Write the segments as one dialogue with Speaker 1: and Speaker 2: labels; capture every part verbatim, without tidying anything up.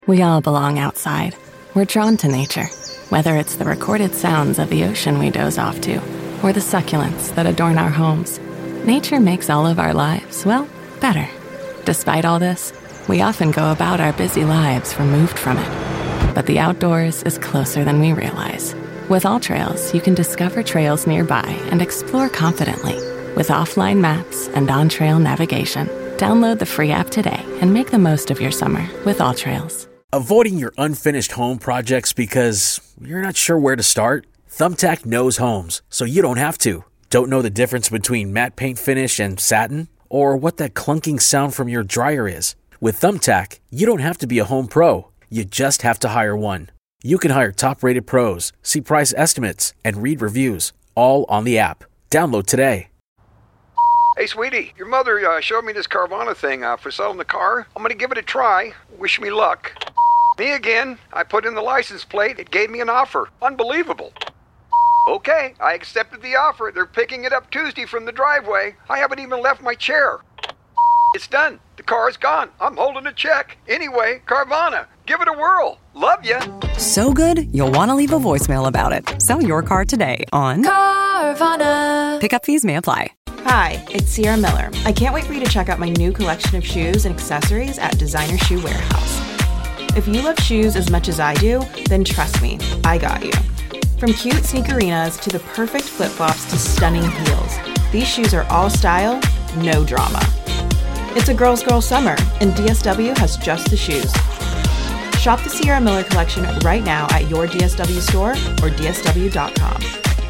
Speaker 1: We all belong outside. We're drawn to nature, whether it's the recorded sounds of the ocean we doze off to, or the succulents that adorn our homes. Nature makes all of our lives, well, better. Despite all this, we often go about our busy lives removed from it. But the outdoors is closer than we realize. With AllTrails, you can discover trails nearby and explore confidently. With offline maps and on-trail navigation, download the free app today and make the most of your summer with AllTrails.
Speaker 2: Avoiding your unfinished home projects because you're not sure where to start? Thumbtack knows homes, so you don't have to. Don't know the difference between matte paint finish and satin? Or what that clunking sound from your dryer is? With Thumbtack, you don't have to be a home pro. You just have to hire one. You can hire top-rated pros, see price estimates, and read reviews, all on the app. Download today.
Speaker 3: Hey, sweetie, your mother uh, showed me this Carvana thing uh, for selling the car. I'm going to give it a try. Wish me luck. Me again. I put in the license plate. It gave me an offer. Unbelievable. Okay, I accepted the offer. They're picking it up Tuesday from the driveway. I haven't even left my chair. It's done. The car is gone. I'm holding a check. Anyway, Carvana, give it a whirl. Love ya.
Speaker 4: So good, you'll want to leave a voicemail about it. Sell your car today on
Speaker 5: Carvana.
Speaker 4: Pickup fees may apply.
Speaker 6: Hi, it's Sierra Miller. I can't wait for you to check out my new collection of shoes and accessories at Designer Shoe Warehouse. If you love shoes as much as I do, then trust me, I got you. From cute sneakerinas to the perfect flip-flops to stunning heels, these shoes are all style, no drama. It's a girl's girl summer, and D S W has just the shoes. Shop the Sierra Miller collection right now at your D S W store or D S W dot com.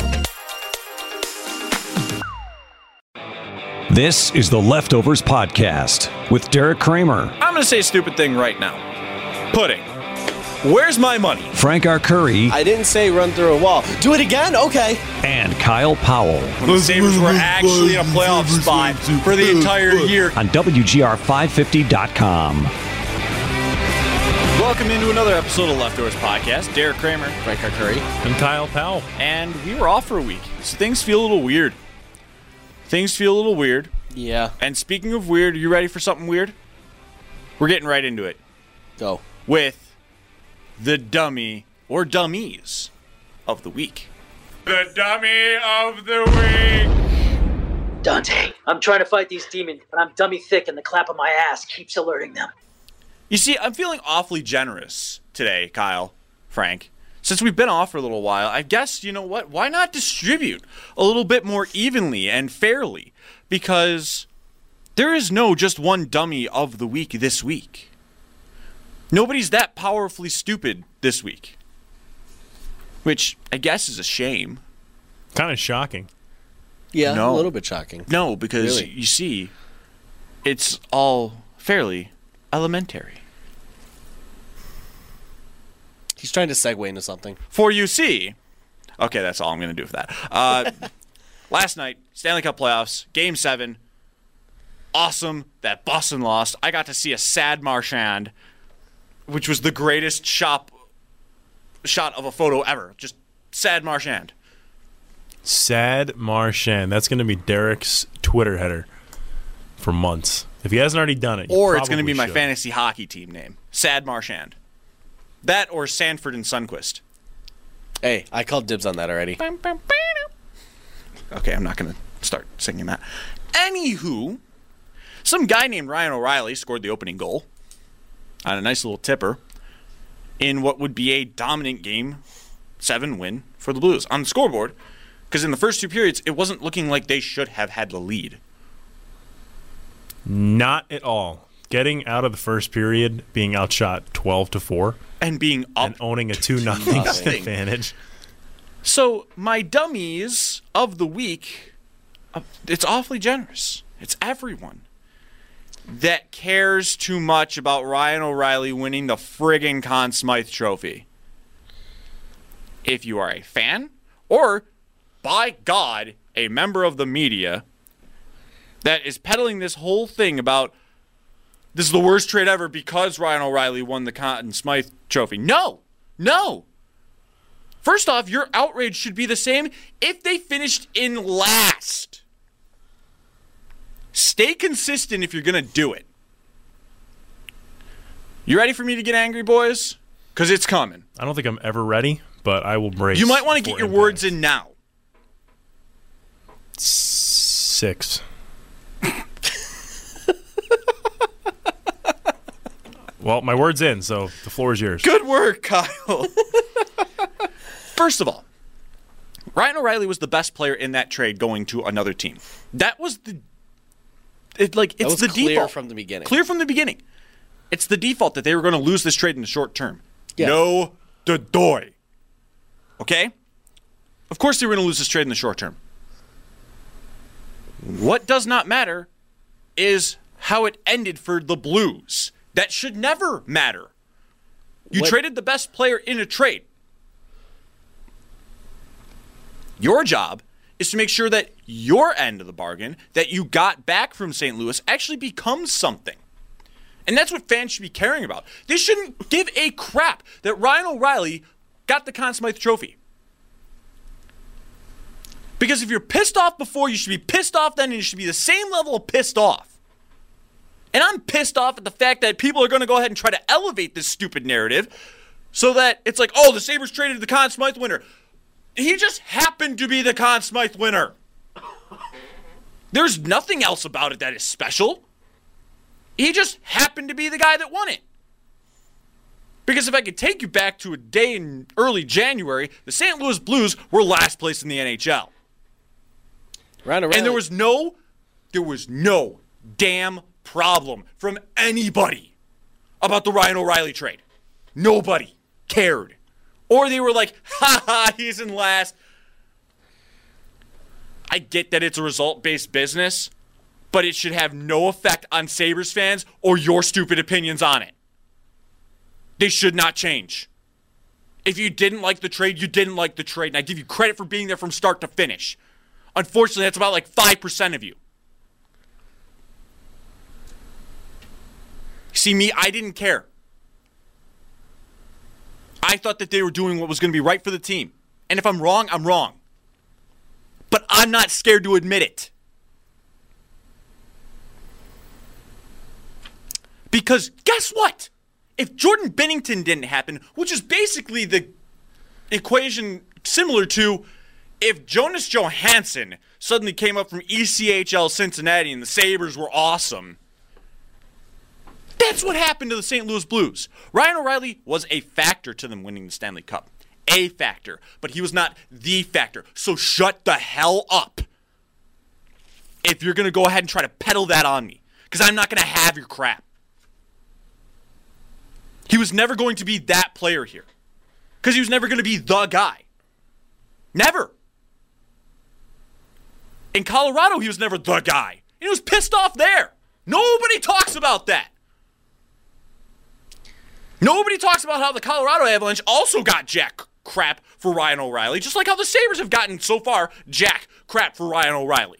Speaker 7: This is the Leftovers Podcast with Derek Kramer.
Speaker 8: I'm going to say a stupid thing right now. Pudding. Where's my money?
Speaker 7: Frank Arcuri.
Speaker 9: I didn't say run through a wall. Do it again? Okay.
Speaker 7: And Kyle Powell.
Speaker 8: When the Sabres were actually in a playoff spot for the entire year.
Speaker 7: On W G R five fifty dot com.
Speaker 8: Welcome into another episode of Leftovers Podcast. Derek Kramer,
Speaker 9: Frank Arcuri,
Speaker 10: and Kyle Powell.
Speaker 8: And we were off for a week, so things feel a little weird. Things feel a little weird.
Speaker 9: Yeah.
Speaker 8: And speaking of weird, are you ready for something weird? We're getting right into it.
Speaker 9: Go.
Speaker 8: With the dummy or dummies of the week. The dummy of the week.
Speaker 11: Dante, I'm trying to fight these demons, but I'm dummy thick and the clap of my ass keeps alerting them.
Speaker 8: You see, I'm feeling awfully generous today, Kyle, Frank. Since we've been off for a little while, I guess, you know what, why not distribute a little bit more evenly and fairly? Because there is no just one dummy of the week this week. Nobody's that powerfully stupid this week. Which I guess is a shame.
Speaker 10: Kind of shocking.
Speaker 9: Yeah,
Speaker 8: no.
Speaker 9: a little bit shocking.
Speaker 8: No, because
Speaker 9: really?
Speaker 8: You see, it's all fairly elementary.
Speaker 9: He's trying to segue into something.
Speaker 8: For you see, okay, that's all I'm going to do for that. Uh, last night, Stanley Cup playoffs, Game seven. Awesome that Boston lost. I got to see a sad Marchand, which was the greatest shop shot of a photo ever. Just sad Marchand.
Speaker 10: Sad Marchand. That's going to be Derek's Twitter header for months. If he hasn't already done it.
Speaker 8: Or it's going to be my
Speaker 10: should.
Speaker 8: fantasy hockey team name. Sad Marchand. That or Sanford and Sundquist.
Speaker 9: Hey, I called dibs on that already.
Speaker 8: Okay, I'm not going to start singing that. Anywho, some guy named Ryan O'Reilly scored the opening goal on a nice little tipper in what would be a dominant Game seven win for the Blues on the scoreboard, because in the first two periods, it wasn't looking like they should have had the lead.
Speaker 10: Not at all. Getting out of the first period, being outshot twelve to four.
Speaker 8: And being up.
Speaker 10: And owning a two nothing advantage.
Speaker 8: So, my dummies of the week, uh, it's awfully generous. It's everyone that cares too much about Ryan O'Reilly winning the friggin' Conn Smythe Trophy. If you are a fan, or, by God, a member of the media that is peddling this whole thing about this is the worst trade ever because Ryan O'Reilly won the Conn Smythe Trophy. No! No! First off, your outrage should be the same if they finished in last. Stay consistent if you're going to do it. You ready for me to get angry, boys? Because it's coming.
Speaker 10: I don't think I'm ever ready, but I will brace.
Speaker 8: You might want to get
Speaker 10: for
Speaker 8: your
Speaker 10: impact.
Speaker 8: words in now.
Speaker 10: Six. Well, my word's in, so the floor is yours.
Speaker 8: Good work, Kyle. First of all, Ryan O'Reilly was the best player in that trade going to another team. That was the it like
Speaker 9: That
Speaker 8: it's
Speaker 9: was
Speaker 8: the
Speaker 9: clear
Speaker 8: default
Speaker 9: from the beginning.
Speaker 8: Clear from the beginning. It's the default that they were going to lose this trade in the short term.
Speaker 9: Yeah.
Speaker 8: No, the doy. Okay? Of course they were going to lose this trade in the short term. What does not matter is how it ended for the Blues. That should never matter. You
Speaker 9: What-
Speaker 8: traded the best player in a trade. Your job is to make sure that your end of the bargain that you got back from Saint Louis actually becomes something. And that's what fans should be caring about. They shouldn't give a crap that Ryan O'Reilly got the Conn Smythe Trophy. Because if you're pissed off before, you should be pissed off then, and you should be the same level of pissed off. And I'm pissed off at the fact that people are going to go ahead and try to elevate this stupid narrative so that it's like, oh, the Sabres traded the Conn Smythe winner. He just happened to be the Conn Smythe winner. There's nothing else about it that is special. He just happened to be the guy that won it. Because if I could take you back to a day in early January, the Saint Louis Blues were last place in the N H L.
Speaker 9: Ryan O'Reilly.
Speaker 8: And there was no, there was no damn problem from anybody about the Ryan O'Reilly trade. Nobody cared. Or they were like, ha ha, he's in last. I get that it's a result-based business, but it should have no effect on Sabres fans or your stupid opinions on it. They should not change. If you didn't like the trade, you didn't like the trade, and I give you credit for being there from start to finish. Unfortunately, that's about like five percent of you. See, me, I didn't care. I thought that they were doing what was going to be right for the team. And if I'm wrong, I'm wrong. But I'm not scared to admit it. Because guess what? If Jordan Binnington didn't happen, which is basically the equation similar to if Jonas Johansson suddenly came up from E C H L Cincinnati and the Sabres were awesome. That's what happened to the Saint Louis Blues. Ryan O'Reilly was a factor to them winning the Stanley Cup. A factor. But he was not the factor. So shut the hell up if you're going to go ahead and try to peddle that on me. Because I'm not going to have your crap. He was never going to be that player here. Because he was never going to be the guy. Never. In Colorado, he was never the guy. And he was pissed off there. Nobody talks about that. Nobody talks about how the Colorado Avalanche also got jack crap for Ryan O'Reilly, just like how the Sabres have gotten so far jack crap for Ryan O'Reilly.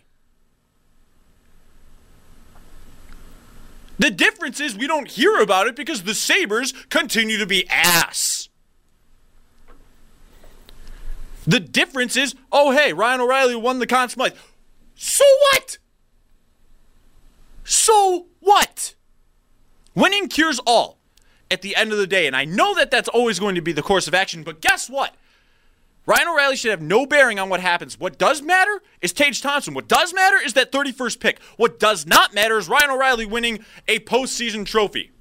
Speaker 8: The difference is we don't hear about it because the Sabres continue to be ass. The difference is, oh, hey, Ryan O'Reilly won the Conn Smythe. So what? So what? Winning cures all at the end of the day, and I know that that's always going to be the course of action, but guess what? Ryan O'Reilly should have no bearing on what happens. What does matter is Tage Thompson. What does matter is that thirty-first pick. What does not matter is Ryan O'Reilly winning a postseason trophy.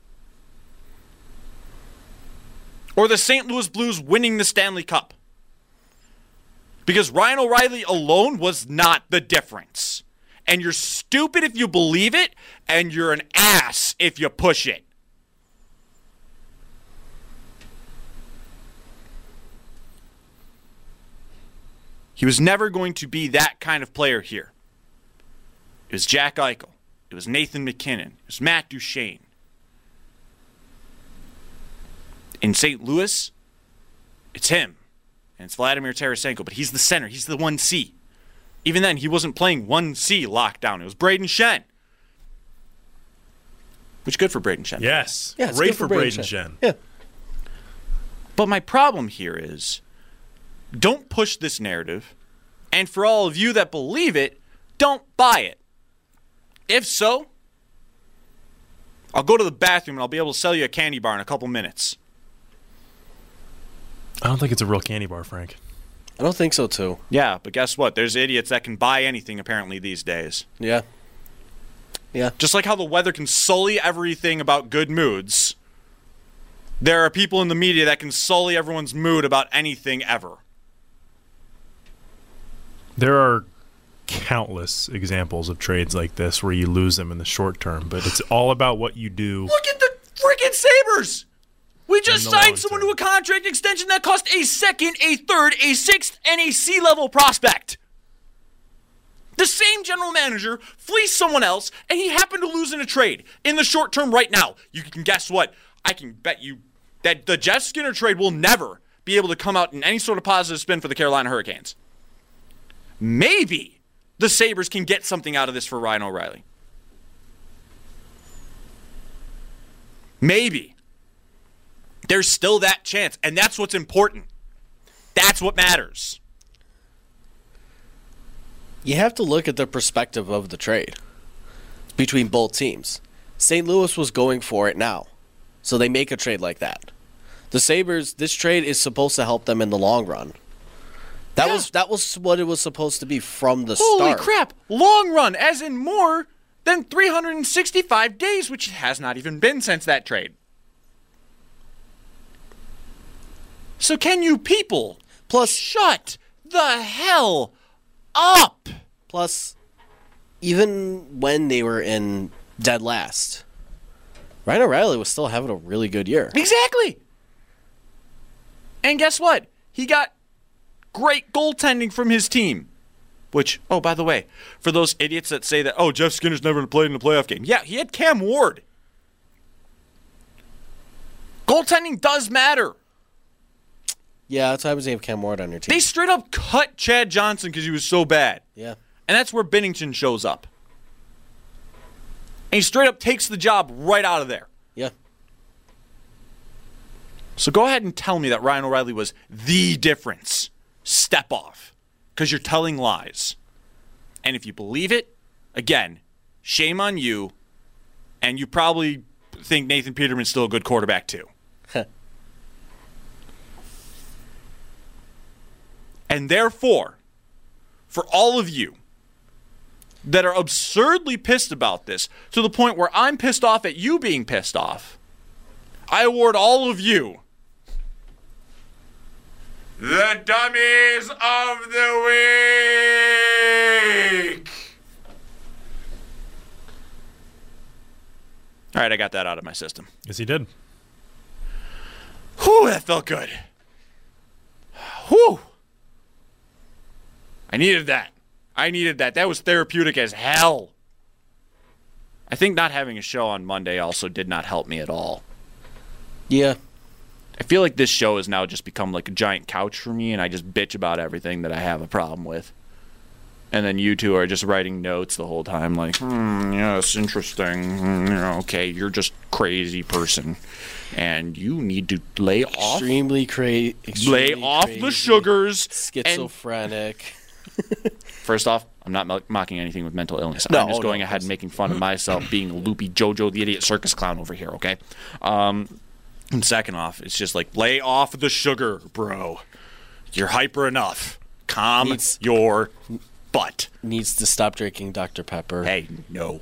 Speaker 8: Or the Saint Louis Blues winning the Stanley Cup. Because Ryan O'Reilly alone was not the difference. And you're stupid if you believe it, and you're an ass if you push it. He was never going to be that kind of player here. It was Jack Eichel. It was Nathan MacKinnon. It was Matt Duchene. In Saint Louis, it's him. And it's Vladimir Tarasenko. But he's the center. He's the one C. Even then, he wasn't playing one C lockdown. It was Braden Shen. Which good for Braden Shen.
Speaker 10: Yes.
Speaker 9: Yeah, it's
Speaker 10: Great
Speaker 9: good
Speaker 10: for
Speaker 9: for
Speaker 10: Braden
Speaker 9: Braden
Speaker 10: Shen.
Speaker 9: Yeah.
Speaker 8: But my problem here is, don't push this narrative, and for all of you that believe it, don't buy it. If so, I'll go to the bathroom and I'll be able to sell you a candy bar in a couple minutes.
Speaker 10: I don't think it's a real candy bar, Frank.
Speaker 9: I don't think so, too.
Speaker 8: Yeah, but guess what? There's idiots that can buy anything, apparently, these days.
Speaker 9: Yeah. Yeah.
Speaker 8: Just like how the weather can sully everything about good moods, there are people in the media that can sully everyone's mood about anything ever.
Speaker 10: There are countless examples of trades like this where you lose them in the short term, but it's all about what you do.
Speaker 8: Look at the freaking Sabres! We just
Speaker 10: In the long
Speaker 8: signed someone to a contract extension that cost a second, a third, a sixth, and a C-level prospect. The same general manager fleeced someone else, and he happened to lose in a trade in the short term right now. You can guess what? I can bet you that the Jeff Skinner trade will never be able to come out in any sort of positive spin for the Carolina Hurricanes. Maybe the Sabres can get something out of this for Ryan O'Reilly. Maybe. There's still that chance, and that's what's important. That's what matters.
Speaker 9: You have to look at the perspective of the trade between both teams. Saint Louis was going for it now, so they make a trade like that. The Sabres, this trade is supposed to help them in the long run. That yeah. was that was what it was supposed to be from the
Speaker 8: Holy
Speaker 9: start.
Speaker 8: Holy crap! Long run, as in more than three hundred sixty-five days, which has not even been since that trade. So can you people
Speaker 9: plus
Speaker 8: shut the hell up?
Speaker 9: Plus, even when they were in dead last, Ryan O'Reilly was still having a really good year.
Speaker 8: Exactly. And guess what? He got great goaltending from his team. Which, oh, by the way, for those idiots that say that, oh, Jeff Skinner's never played in a playoff game. Yeah, he had Cam Ward. Goaltending does matter.
Speaker 9: Yeah, that's why I was have Cam Ward on your team.
Speaker 8: They straight up cut Chad Johnson because he was so bad.
Speaker 9: Yeah.
Speaker 8: And that's where Binnington shows up. And he straight up takes the job right out of there.
Speaker 9: Yeah.
Speaker 8: So go ahead and tell me that Ryan O'Reilly was the difference. Step off. Because you're telling lies. And if you believe it, again, shame on you. And you probably think Nathan Peterman's still a good quarterback too. And therefore, for all of you that are absurdly pissed about this, to the point where I'm pissed off at you being pissed off, I award all of you the Dummies of the Week. All right, I got that out of my system.
Speaker 10: Yes, he did.
Speaker 8: Whew, that felt good. Whew. I needed that. I needed that. That was therapeutic as hell. I think not having a show on Monday also did not help me at all.
Speaker 9: Yeah.
Speaker 8: I feel like this show has now just become like a giant couch for me, and I just bitch about everything that I have a problem with. And then you two are just writing notes the whole time like, hmm, yes, interesting. Mm, okay, you're just crazy person. And you need to lay off.
Speaker 9: Extremely crazy.
Speaker 8: Lay off crazy, the sugars.
Speaker 9: Schizophrenic.
Speaker 8: First off, I'm not mo- mocking anything with mental illness.
Speaker 9: No,
Speaker 8: I'm just going
Speaker 9: no,
Speaker 8: ahead and making fun of myself being a loopy JoJo the Idiot Circus Clown over here, okay? Um, and second off, it's just like, lay off the sugar, bro. You're hyper enough. Calm needs, your butt.
Speaker 9: Needs to stop drinking Doctor Pepper.
Speaker 8: Hey, no.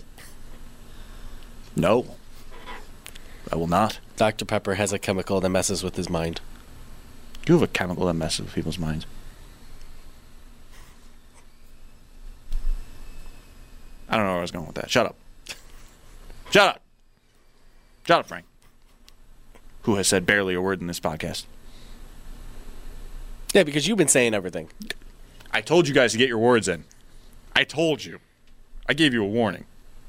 Speaker 8: No. I will not.
Speaker 9: Doctor Pepper has a chemical that messes with his mind.
Speaker 8: You have a chemical that messes with people's minds. I don't know where I was going with that. Shut up. Shut up. Shut up, Frank. Who has said barely a word in this podcast.
Speaker 9: Yeah, because you've been saying everything.
Speaker 8: I told you guys to get your words in. I told you. I gave you a warning.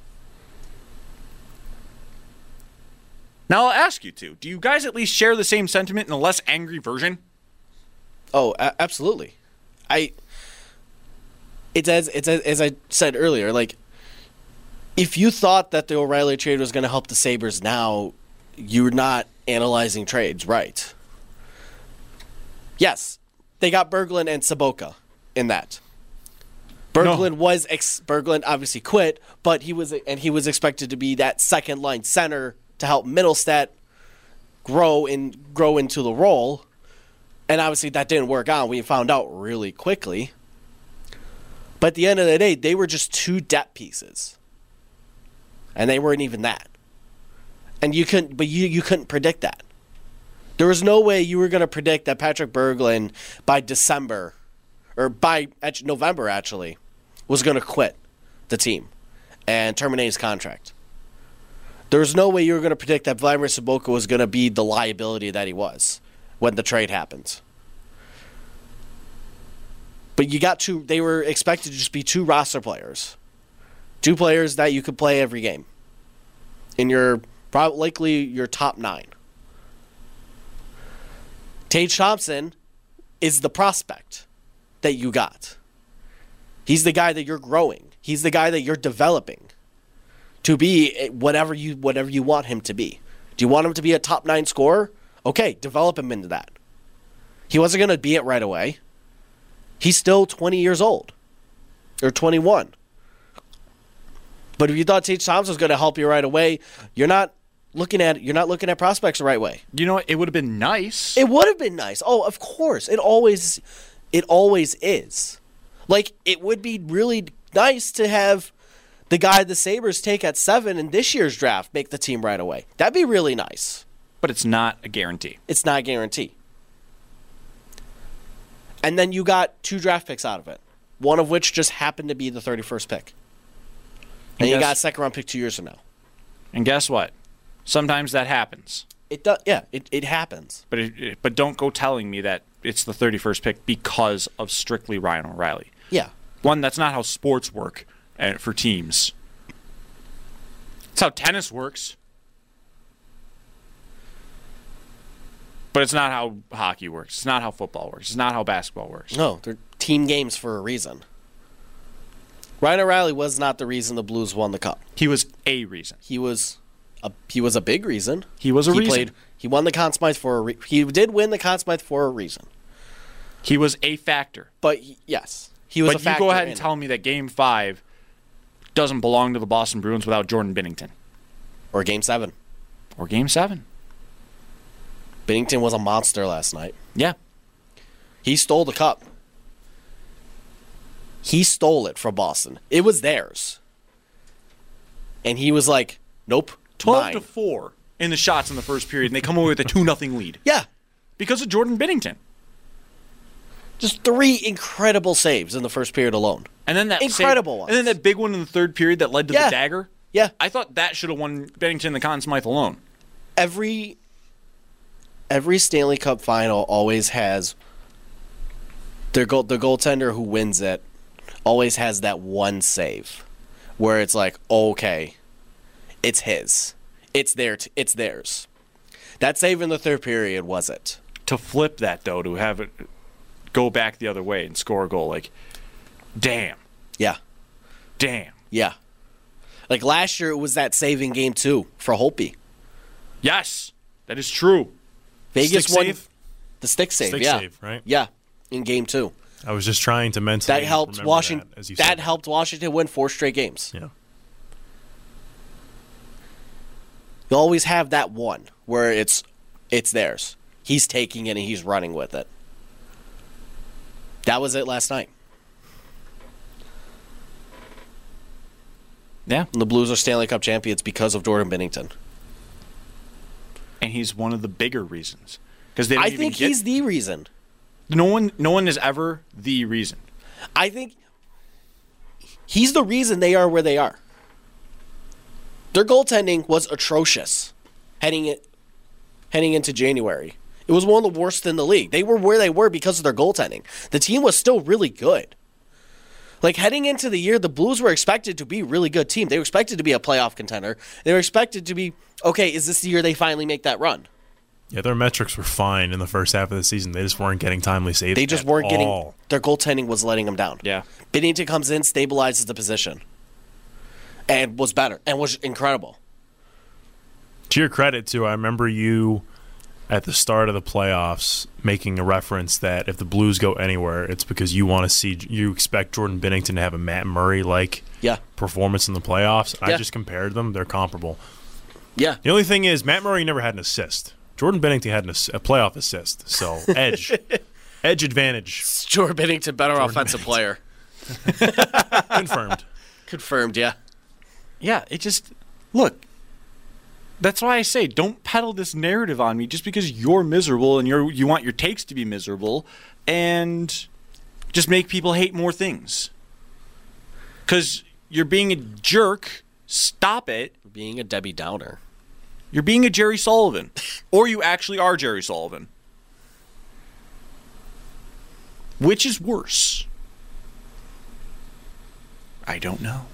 Speaker 8: Now I'll ask you two. Do you guys at least share the same sentiment in a less angry version?
Speaker 9: Oh, a- absolutely. I. It's as it's as, as I said earlier. Like, if you thought that the O'Reilly trade was going to help the Sabres now, you're not analyzing trades right. Yes, they got Berglund and Saboka in that. Berglund no. was ex- Berglund obviously quit, but he was and he was expected to be that second line center to help Middlestat grow and grow into the role. And obviously that didn't work out. We found out really quickly. But at the end of the day, they were just two depth pieces. And they weren't even that. And you couldn't but you, you couldn't predict that. There was no way you were going to predict that Patrick Berglund by December, or by November actually, was going to quit the team and terminate his contract. There was no way you were going to predict that Vladimir Sobotka was going to be the liability that he was when the trade happened. But you got two, they were expected to just be two roster players. Two players that you could play every game. In your, probably likely your top nine. Tage Thompson is the prospect that you got. He's the guy that you're growing. He's the guy that you're developing to be whatever you whatever you want him to be. Do you want him to be a top nine scorer? Okay, develop him into that. He wasn't going to be it right away. He's still twenty years old. Or twenty-one. But if you thought Tage Thompson was going to help you right away, you're not looking at you're not looking at prospects the right way.
Speaker 8: You know what? It would have been nice.
Speaker 9: It would have been nice. Oh, of course. It always it always is. Like, it would be really nice to have the guy the Sabres take at seven in this year's draft make the team right away. That'd be really nice.
Speaker 8: But it's not a guarantee.
Speaker 9: It's not a guarantee. And then you got two draft picks out of it. One of which just happened to be the thirty-first pick. And, and you got a second round pick two years from now.
Speaker 8: And guess what? Sometimes that happens.
Speaker 9: It does. Yeah, it, it happens.
Speaker 8: But it, it, but don't go telling me that it's the thirty-first pick because of strictly Ryan O'Reilly.
Speaker 9: Yeah.
Speaker 8: One, that's not how sports work uh, for teams. It's how tennis works. But it's not how hockey works. It's not how football works. It's not how basketball works.
Speaker 9: No, they're team games for a reason. Ryan O'Reilly was not the reason the Blues won the cup.
Speaker 8: He was a reason.
Speaker 9: He was a he was a big reason.
Speaker 8: He was a
Speaker 9: he
Speaker 8: reason.
Speaker 9: Played, he won the Conn Smythe for a re- he did win the Conn Smythe for a reason.
Speaker 8: He was a factor.
Speaker 9: But yes, he was
Speaker 8: but
Speaker 9: a factor.
Speaker 8: But you go ahead and
Speaker 9: it.
Speaker 8: tell me that Game Five doesn't belong to the Boston Bruins without Jordan Binnington,
Speaker 9: or Game Seven,
Speaker 8: or Game Seven.
Speaker 9: Binnington was a monster last night.
Speaker 8: Yeah,
Speaker 9: he stole the cup. He stole it from Boston. It was theirs. And he was like, nope,
Speaker 8: twelve
Speaker 9: mine.
Speaker 8: to four in the shots in the first period, and they come away with a two nothing lead.
Speaker 9: Yeah.
Speaker 8: Because of Jordan Binnington.
Speaker 9: Just three incredible saves in the first period alone.
Speaker 8: And then that
Speaker 9: incredible
Speaker 8: save,
Speaker 9: ones.
Speaker 8: And then that big one in the third period that led to
Speaker 9: yeah.
Speaker 8: the dagger.
Speaker 9: Yeah.
Speaker 8: I thought that should have won Binnington the Conn Smythe alone.
Speaker 9: Every every Stanley Cup final always has their goal the goaltender who wins it always has that one save where it's like, okay, it's his. It's their t- it's theirs. That save in the third period was it.
Speaker 8: To flip that, though, to have it go back the other way and score a goal, like, damn.
Speaker 9: Yeah.
Speaker 8: Damn.
Speaker 9: Yeah. Like last year, it was that save in game two for Holtby.
Speaker 8: Yes, that is true.
Speaker 9: Vegas
Speaker 10: stick
Speaker 9: won
Speaker 10: save?
Speaker 9: the stick save.
Speaker 10: Stick
Speaker 9: yeah.
Speaker 10: save, right?
Speaker 9: Yeah, in game two.
Speaker 10: I was just trying to mentally
Speaker 9: that helped
Speaker 10: remember
Speaker 9: Washington.
Speaker 10: That, as you
Speaker 9: that
Speaker 10: said.
Speaker 9: helped Washington win four straight games.
Speaker 10: Yeah.
Speaker 9: You always have that one where it's it's theirs. He's taking it and he's running with it. That was it last night.
Speaker 8: Yeah.
Speaker 9: And the Blues are Stanley Cup champions because of Jordan Binnington.
Speaker 8: And he's one of the bigger reasons. Because they
Speaker 9: I
Speaker 8: even
Speaker 9: think
Speaker 8: get,
Speaker 9: he's the reason.
Speaker 8: No one, no one is ever the reason.
Speaker 9: I think he's the reason they are where they are. Their goaltending was atrocious heading it, heading into January. It was one of the worst in the league. They were where they were because of their goaltending. The team was still really good. Like, heading into the year, the Blues were expected to be a really good team. They were expected to be a playoff contender. They were expected to be, okay, is this the year they finally make that run?
Speaker 10: Yeah, their metrics were fine in the first half of the season. They just weren't getting timely saves.
Speaker 9: They just
Speaker 10: at
Speaker 9: weren't getting,
Speaker 10: all.
Speaker 9: their goaltending was letting them down.
Speaker 8: Yeah.
Speaker 9: Binnington comes in, stabilizes the position, and was better, and was incredible.
Speaker 10: To your credit, too, I remember you at the start of the playoffs making a reference that if the Blues go anywhere, it's because you want to see, you expect Jordan Binnington to have a Matt Murray-like
Speaker 9: yeah.
Speaker 10: performance in the playoffs.
Speaker 9: Yeah.
Speaker 10: I just compared them. They're comparable.
Speaker 9: Yeah.
Speaker 10: The only thing is Matt Murray never had an assist. Jordan Binnington had an, a playoff assist. So, edge. edge advantage.
Speaker 9: Jordan Binnington, better Jordan offensive
Speaker 10: Binnington.
Speaker 9: player.
Speaker 10: Confirmed.
Speaker 9: Confirmed, yeah.
Speaker 8: Yeah, it just, look, that's why I say don't peddle this narrative on me just because you're miserable and you're you want your takes to be miserable and just make people hate more things. Because you're being a jerk. Stop it.
Speaker 9: Being a Debbie Downer.
Speaker 8: You're being a Jerry Sullivan. Or you actually are Jerry Sullivan. Which is worse? I don't know.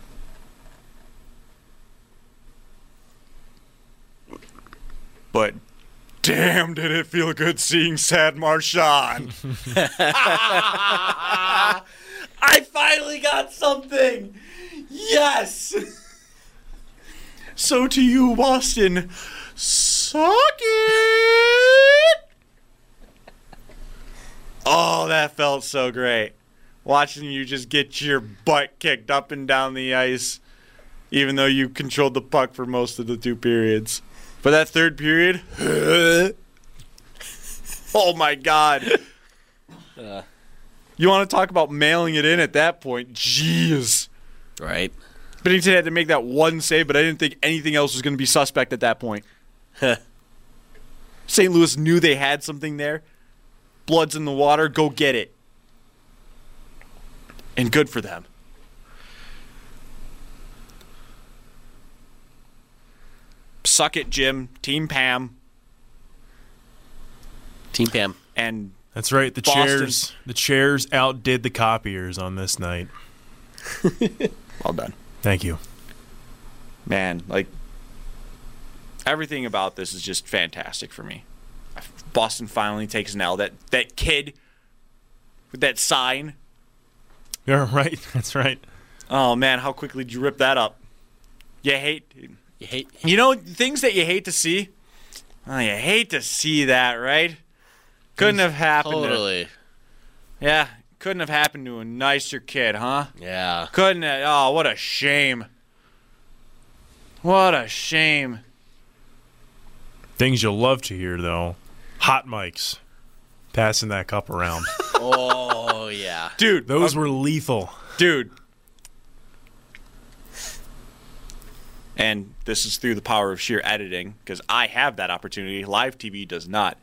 Speaker 8: But damn, did it feel good seeing sad Marchand. I finally got something. Yes. So to you, Boston, suck it. Oh, that felt so great. Watching you just get your butt kicked up and down the ice, even though you controlled the puck for most of the two periods. But that third period, oh my God. Uh, you want to talk about mailing it in at that point? Jeez.
Speaker 9: Right.
Speaker 8: Binnington had to make that one save, but I didn't think anything else was going to be suspect at that point. Saint Louis knew they had something there. Blood's in the water. Go get it. And good for them. Suck it, Jim. Team Pam.
Speaker 9: Team Pam.
Speaker 8: And
Speaker 10: that's right. The
Speaker 8: Boston.
Speaker 10: chairs. The chairs outdid the copiers on this night.
Speaker 8: Well done.
Speaker 10: Thank you.
Speaker 8: Man, like everything about this is just fantastic for me. Boston finally takes an L. That that kid with that sign.
Speaker 10: You're right. That's right.
Speaker 8: Oh man, how quickly did you rip that up? You hate.
Speaker 9: You hate.
Speaker 8: You know things that you hate to see. Oh, you hate to see that, right? Couldn't have happened.
Speaker 9: Totally.
Speaker 8: To, yeah, couldn't have happened to a nicer kid, huh?
Speaker 9: Yeah.
Speaker 8: Couldn't have. Oh, what a shame. What a shame.
Speaker 10: Things you'll love to hear, though. Hot mics. Passing that cup around.
Speaker 9: Oh, yeah.
Speaker 8: Dude.
Speaker 10: Those
Speaker 8: uh,
Speaker 10: were lethal.
Speaker 8: Dude. And this is through the power of sheer editing, because I have that opportunity. Live T V does not.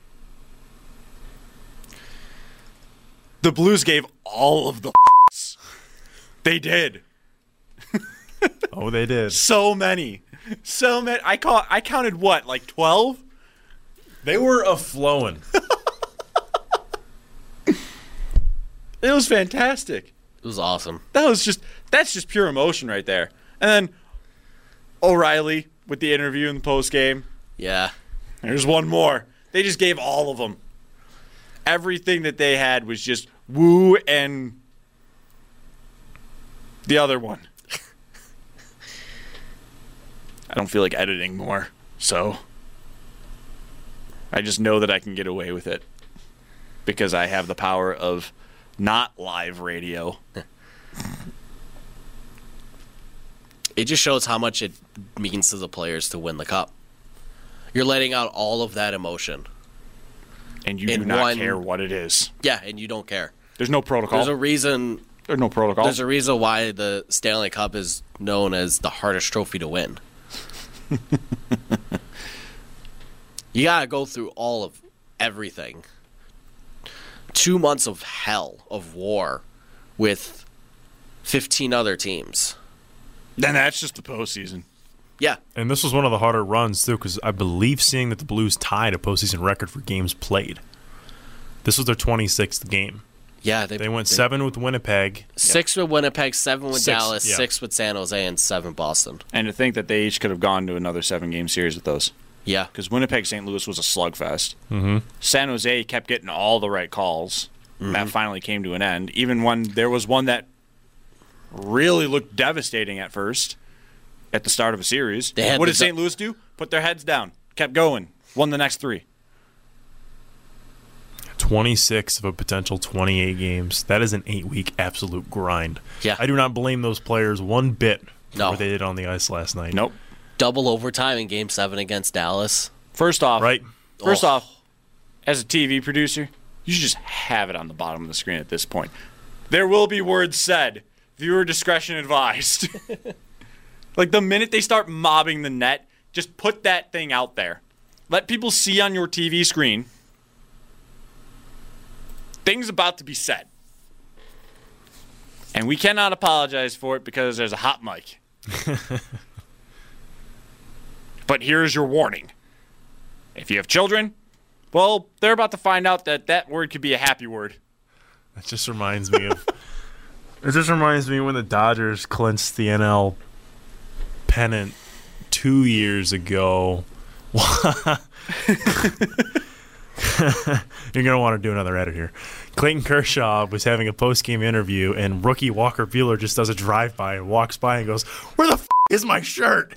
Speaker 8: The Blues gave all of the f***s. They did.
Speaker 10: Oh, they did.
Speaker 8: So many. So many. I, call, I counted what, like twelve?
Speaker 10: They were a-flowing.
Speaker 8: It was fantastic.
Speaker 9: It was awesome.
Speaker 8: That was just, that's just pure emotion right there. And then O'Reilly with the interview in the postgame.
Speaker 9: Yeah.
Speaker 8: There's one more. They just gave all of them. Everything that they had was just woo and the other one. I don't feel like editing more, so I just know that I can get away with it because I have the power of not live radio.
Speaker 9: It just shows how much it means to the players to win the cup. You're letting out all of that emotion.
Speaker 8: And you do not one, care what it is.
Speaker 9: Yeah, and you don't care.
Speaker 8: There's no protocol.
Speaker 9: There's a reason.
Speaker 8: There's no protocol.
Speaker 9: There's a reason why the Stanley Cup is known as the hardest trophy to win. You gotta go through all of everything. Two months of hell, of war, with fifteen other teams.
Speaker 8: Then that's just the postseason.
Speaker 9: Yeah.
Speaker 10: And this was one of the harder runs, too, because I believe seeing that the Blues tied a postseason record for games played. This was their twenty-sixth game.
Speaker 9: Yeah. They,
Speaker 10: they went
Speaker 9: they,
Speaker 10: seven with Winnipeg.
Speaker 9: Six with Winnipeg, seven with
Speaker 10: six,
Speaker 9: Dallas,
Speaker 10: yeah.
Speaker 9: six with San Jose, and seven Boston.
Speaker 8: And to think that they each could have gone to another seven-game series with those.
Speaker 9: Yeah.
Speaker 8: Because Winnipeg-Saint Louis was a slugfest.
Speaker 10: Mm-hmm.
Speaker 8: San Jose kept getting all the right calls.
Speaker 9: Mm-hmm.
Speaker 8: That finally came to an end. Even when there was one that really looked devastating at first, at the start of a series. What did Saint Louis do? Put their heads down. Kept going. Won the next three.
Speaker 10: twenty-six of a potential twenty-eight games. That is an eight-week absolute grind.
Speaker 9: Yeah.
Speaker 10: I do not blame those players one bit for
Speaker 9: No.
Speaker 10: what they did on the ice last night.
Speaker 8: Nope.
Speaker 9: Double overtime in Game seven against Dallas.
Speaker 8: First off,
Speaker 10: Right?
Speaker 8: First
Speaker 9: Oh.
Speaker 8: off, as a T V producer, you should just have it on the bottom of the screen at this point. There will be words said. Viewer discretion advised. Like the minute they start mobbing the net, just put that thing out there. Let people see on your T V screen things about to be said. And we cannot apologize for it because there's a hot mic. But here's your warning. If you have children, well, they're about to find out that that word could be a happy word.
Speaker 10: That just reminds me of. It just reminds me when the Dodgers clinched the N L pennant two years ago. You're going to want to do another edit here. Clayton Kershaw was having a post-game interview, and rookie Walker Buehler just does a drive-by and walks by and goes, "Where the f*** is my shirt?"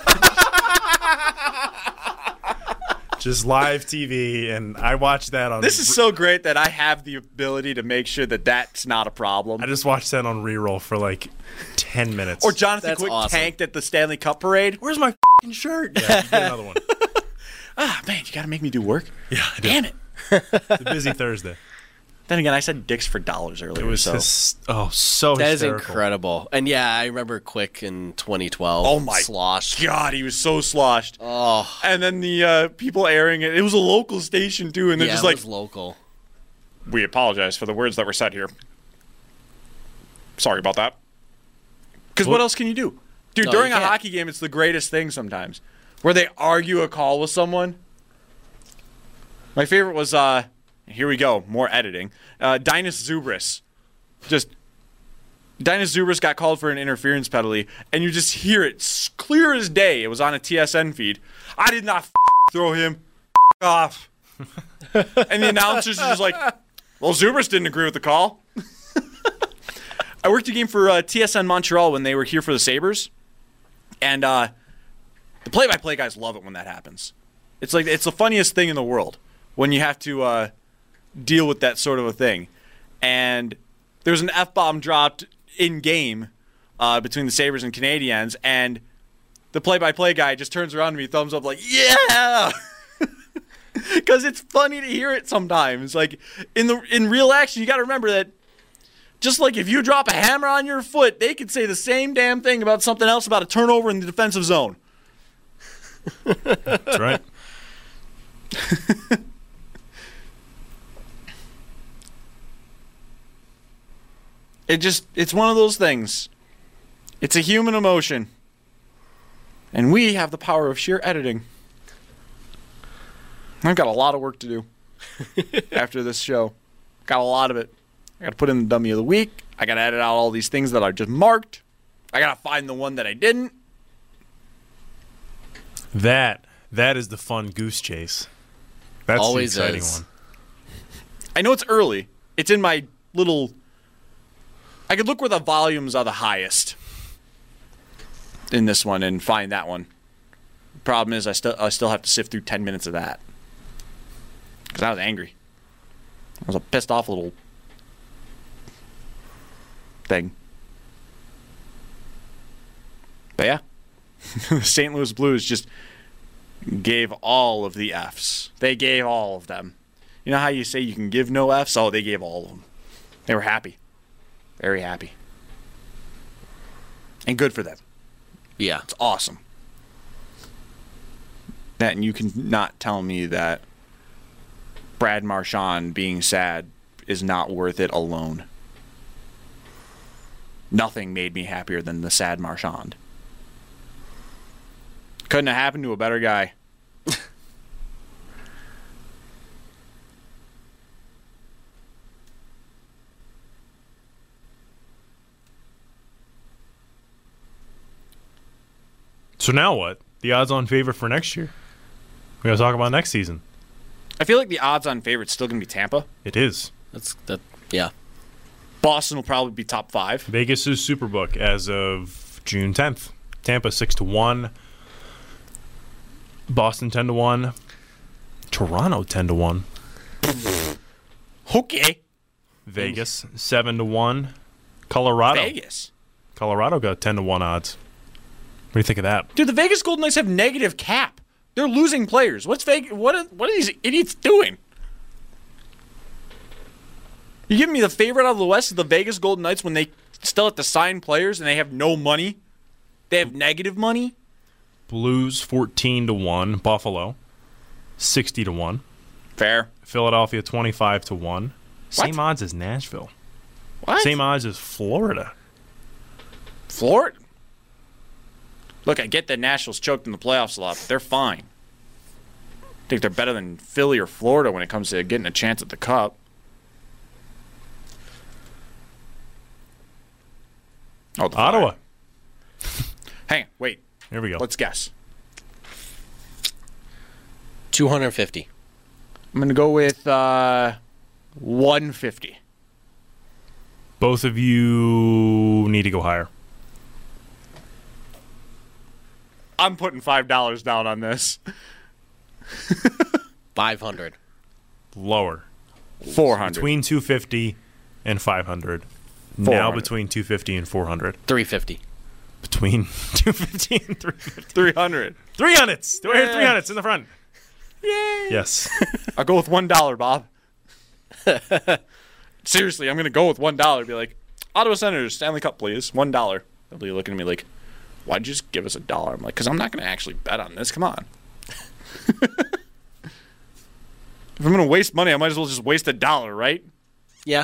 Speaker 10: Just live T V, and I watched that on...
Speaker 8: This is so great that I have the ability to make sure that that's not a problem.
Speaker 10: I just watched that on reroll for like ten minutes.
Speaker 8: Or Jonathan
Speaker 9: That's
Speaker 8: Quick
Speaker 9: awesome.
Speaker 8: tanked at the Stanley Cup parade.
Speaker 10: Where's my f***ing shirt? Yeah, get another one.
Speaker 8: Ah, man, you got to make me do work?
Speaker 10: Yeah, I do.
Speaker 8: Damn it.
Speaker 10: It's a busy Thursday.
Speaker 8: Then again, I said dicks for dollars earlier.
Speaker 10: It was
Speaker 8: so.
Speaker 10: his, oh, so
Speaker 9: That is
Speaker 10: hysterical.
Speaker 9: incredible. And yeah, I remember Quick in twenty twelve.
Speaker 8: Oh my
Speaker 9: sloshed.
Speaker 8: God, he was so sloshed.
Speaker 9: Oh,
Speaker 8: And then the uh, people airing it, it was a local station too, and they're
Speaker 9: yeah,
Speaker 8: just
Speaker 9: it
Speaker 8: like,
Speaker 9: was local.
Speaker 8: we apologize for the words that were said here. Sorry about that. Because what
Speaker 10: Well-
Speaker 8: else can you do? Dude,
Speaker 9: No,
Speaker 8: during
Speaker 9: you
Speaker 8: a
Speaker 9: can't.
Speaker 8: hockey game, it's the greatest thing sometimes. Where they argue a call with someone. My favorite was, uh, here we go, more editing. Uh, Dinas Zubris. Just, Dinas Zubris got called for an interference penalty, and you just hear it s- clear as day. It was on a T S N feed. I did not f- throw him f- off. And the announcers are just like, well, Zubris didn't agree with the call. I worked a game for uh, T S N Montreal when they were here for the Sabres. And uh, the play-by-play guys love it when that happens. It's like it's the funniest thing in the world when you have to uh, deal with that sort of a thing. And there was an F-bomb dropped in-game uh, between the Sabres and Canadiens, and the play-by-play guy just turns around to me, thumbs up, like, yeah! Because it's funny to hear it sometimes. Like, in the in real action, you got to remember that just like if you drop a hammer on your foot, they could say the same damn thing about something else about a turnover in the defensive zone.
Speaker 10: That's right.
Speaker 8: It just, it's one of those things. It's a human emotion. And we have the power of sheer editing. I've got a lot of work to do after this show. Got a lot of it. I got to put in the dummy of the week. I got to edit out all these things that I just marked. I got to find the one that I didn't.
Speaker 10: That that is the fun goose chase. That's
Speaker 9: Always
Speaker 10: the exciting
Speaker 9: is.
Speaker 10: one.
Speaker 8: I know it's early. It's in my little... I could look where the volumes are the highest in this one and find that one. Problem is, I still I still have to sift through ten minutes of that. Because I was angry. I was a pissed off little thing. But yeah, the Saint Louis Blues just gave all of the Fs. They gave all of them. You know how you say you can give no Fs? Oh, they gave all of them. They were happy. Very happy. And good for them.
Speaker 9: Yeah.
Speaker 8: It's awesome. That, and you can not tell me that Brad Marchand being sad is not worth it alone. Nothing made me happier than the sad Marchand. Couldn't have happened to a better guy.
Speaker 10: So now what? The odds-on favorite for next year? We got to talk about next season.
Speaker 8: I feel like the odds-on favorite's still going to be Tampa.
Speaker 10: It is.
Speaker 9: That's that. Yeah.
Speaker 8: Boston will probably be top five.
Speaker 10: Vegas is Superbook as of June tenth. Tampa six to one. Boston ten to one. Toronto ten to one.
Speaker 8: Okay.
Speaker 10: Vegas seven to one. Colorado.
Speaker 8: Vegas.
Speaker 10: Colorado got ten to one odds. What do you think of that?
Speaker 8: Dude, the Vegas Golden Knights have negative cap. They're losing players. What's Vegas? What are, what are these idiots doing? You giving me the favorite out of the West is the Vegas Golden Knights when they still have to sign players and they have no money? They have negative money?
Speaker 10: Blues fourteen to one. Buffalo sixty to one.
Speaker 8: Fair.
Speaker 10: Philadelphia twenty-five to one. Same
Speaker 8: What?
Speaker 10: odds as Nashville.
Speaker 8: What?
Speaker 10: Same odds as Florida.
Speaker 8: Florida? Look, I get that Nashville's choked in the playoffs a lot, but they're fine. I think they're better than Philly or Florida when it comes to getting a chance at the Cup. Oh, the
Speaker 10: Ottawa.
Speaker 8: Hang on, wait.
Speaker 10: Here we go.
Speaker 8: Let's guess.
Speaker 9: two hundred fifty.
Speaker 8: I'm going to go with uh, one fifty.
Speaker 10: Both of you need to go higher.
Speaker 8: I'm putting five dollars down on this.
Speaker 9: five hundred.
Speaker 10: Lower.
Speaker 8: four hundred.
Speaker 10: Between two fifty and five hundred. Now between two fifty and four hundred.
Speaker 9: three fifty.
Speaker 10: Between two fifty and three fifty.
Speaker 8: three hundred.
Speaker 10: three hundreds. Do I hear
Speaker 8: Yeah.
Speaker 10: three hundreds in the front?
Speaker 8: Yay.
Speaker 10: Yes.
Speaker 8: I'll go with one dollar, Bob. Seriously, I'm going to go with one dollar. Be like, Ottawa Senators, Stanley Cup, please. one dollar. They'll be looking at me like, why'd you just give us a dollar? I'm like, because I'm not going to actually bet on this. Come on. If I'm going to waste money, I might as well just waste a dollar, right?
Speaker 9: Yeah.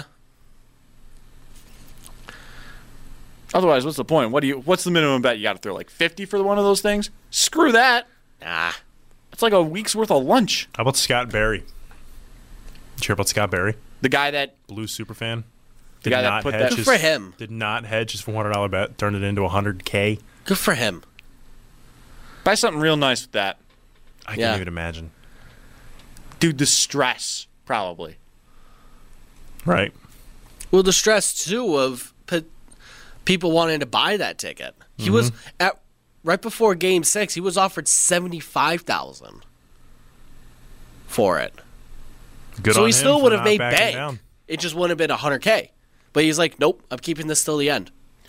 Speaker 8: Otherwise, what's the point? What do you? What's the minimum bet? You got to throw like fifty for one of those things? Screw that.
Speaker 9: Nah.
Speaker 8: It's like a week's worth of lunch.
Speaker 10: How about Scott Barry? Did you hear about Scott Barry?
Speaker 8: The guy that
Speaker 10: Blue superfan.
Speaker 8: The
Speaker 10: Did
Speaker 8: guy that
Speaker 10: not
Speaker 8: put
Speaker 10: hedge
Speaker 8: that-
Speaker 9: Good
Speaker 10: his,
Speaker 9: for him.
Speaker 10: Did not hedge his four hundred dollars bet. Turned it into one hundred K.
Speaker 9: Good for him.
Speaker 8: buy something real nice with that.
Speaker 10: I
Speaker 9: Yeah.
Speaker 10: can't even imagine.
Speaker 8: Dude, the stress probably.
Speaker 10: Right.
Speaker 9: Well, the stress too of pe- people wanting to buy that ticket. He
Speaker 10: Mm-hmm.
Speaker 9: was at right before Game Six. He was offered seventy five thousand for it.
Speaker 10: Good
Speaker 9: so
Speaker 10: on
Speaker 9: he
Speaker 10: him
Speaker 9: still
Speaker 10: for
Speaker 9: would have
Speaker 10: not
Speaker 9: made
Speaker 10: backing
Speaker 9: bank.
Speaker 10: down.
Speaker 9: It just wouldn't have been a hundred k. But he's like, nope, I'm keeping this till the end.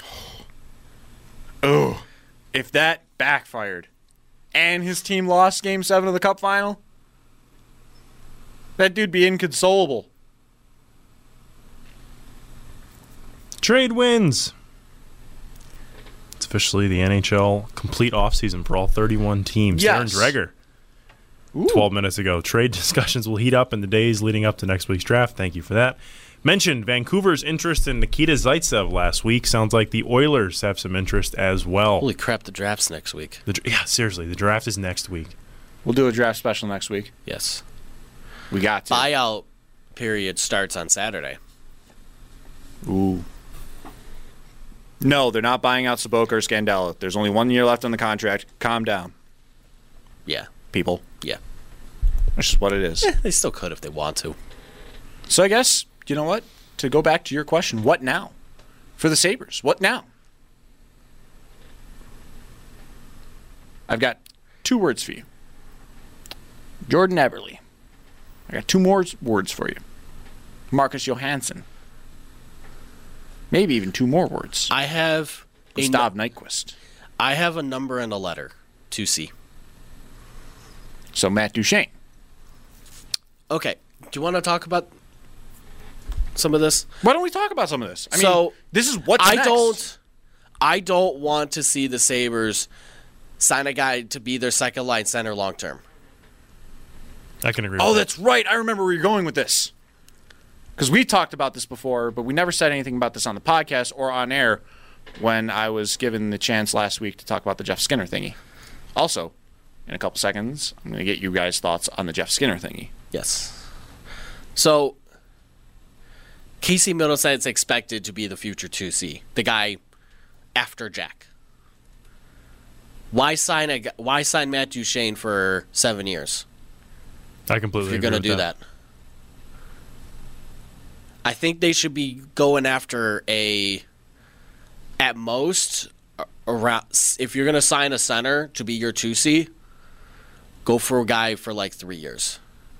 Speaker 8: Oh, if that backfired, and his team lost Game Seven of the Cup final, that dude'd be inconsolable.
Speaker 10: Trade wins. It's officially the N H L complete offseason for all thirty-one teams.
Speaker 8: Yes.
Speaker 10: Darren Dreger, twelve minutes ago. Trade discussions will heat up in the days leading up to next week's draft. Thank you for that. Mentioned Vancouver's interest in Nikita Zaitsev last week. Sounds like the Oilers have some interest as well.
Speaker 9: Holy crap, the draft's next week.
Speaker 10: The, yeah, seriously, the draft is next week.
Speaker 8: We'll do a draft special next week.
Speaker 9: Yes.
Speaker 8: We got to.
Speaker 9: Buyout period starts on Saturday.
Speaker 8: Ooh. No, they're not buying out Saboka or Scandella. There's only one year left on the contract. Calm down,
Speaker 9: Yeah.
Speaker 8: people.
Speaker 9: Yeah.
Speaker 8: That's just what it is.
Speaker 9: They still could if they want to.
Speaker 8: So I guess, you know what? To go back to your question, what now? For the Sabres, what now? I've got two words for you. Jordan Eberle. I got two more words for you. Marcus Johansson. Maybe even two more words.
Speaker 9: I have a
Speaker 8: Gustav
Speaker 9: nu-
Speaker 8: Nyquist.
Speaker 9: I have a number and a letter. two C.
Speaker 8: So Matt Duchene.
Speaker 9: Okay. Do you want to talk about some of this?
Speaker 8: Why don't we talk about some of this? I mean,
Speaker 9: so
Speaker 8: this is what's
Speaker 9: I
Speaker 8: next.
Speaker 9: don't I don't want to see the Sabres sign a guy to be their second line center long term.
Speaker 10: I can agree
Speaker 8: Oh,
Speaker 10: with that.
Speaker 8: that's right. I remember where you're going with this. Because we talked about this before, but we never said anything about this on the podcast or on air when I was given the chance last week to talk about the Jeff Skinner thingy. Also, in a couple seconds, I'm going to get you guys' thoughts on the Jeff Skinner thingy.
Speaker 9: Yes. So Casey Middleton's expected to be the future two C, the guy after Jack. Why sign a why sign Matt Duchene for seven years?
Speaker 10: I completely
Speaker 9: If you're
Speaker 10: agree
Speaker 9: going to
Speaker 10: with
Speaker 9: do
Speaker 10: that.
Speaker 9: that. I think they should be going after a, at most, around. If you're going to sign a center to be your two C, go for a guy for like three years.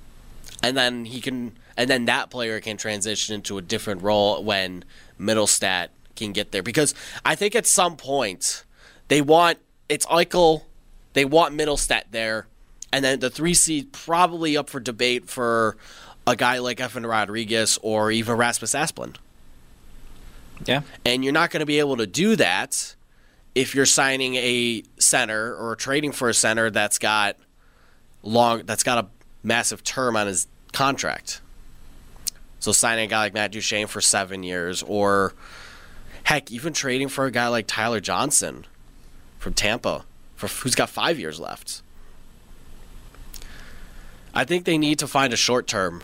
Speaker 9: And then he can, and then that player can transition into a different role when Middlestat can get there. Because I think at some point they want it's Eichel, they want Middlestat there, and then the three seed probably up for debate for a guy like Evan Rodriguez or even Rasmus Asplund.
Speaker 8: Yeah,
Speaker 9: and you're not going to be able to do that if you're signing a center or trading for a center that's got long, that's got a massive term on his contract. So signing a guy like Matt Duchene for seven years, or heck, even trading for a guy like Tyler Johnson from Tampa, for who's got five years left. I think they need to find a short-term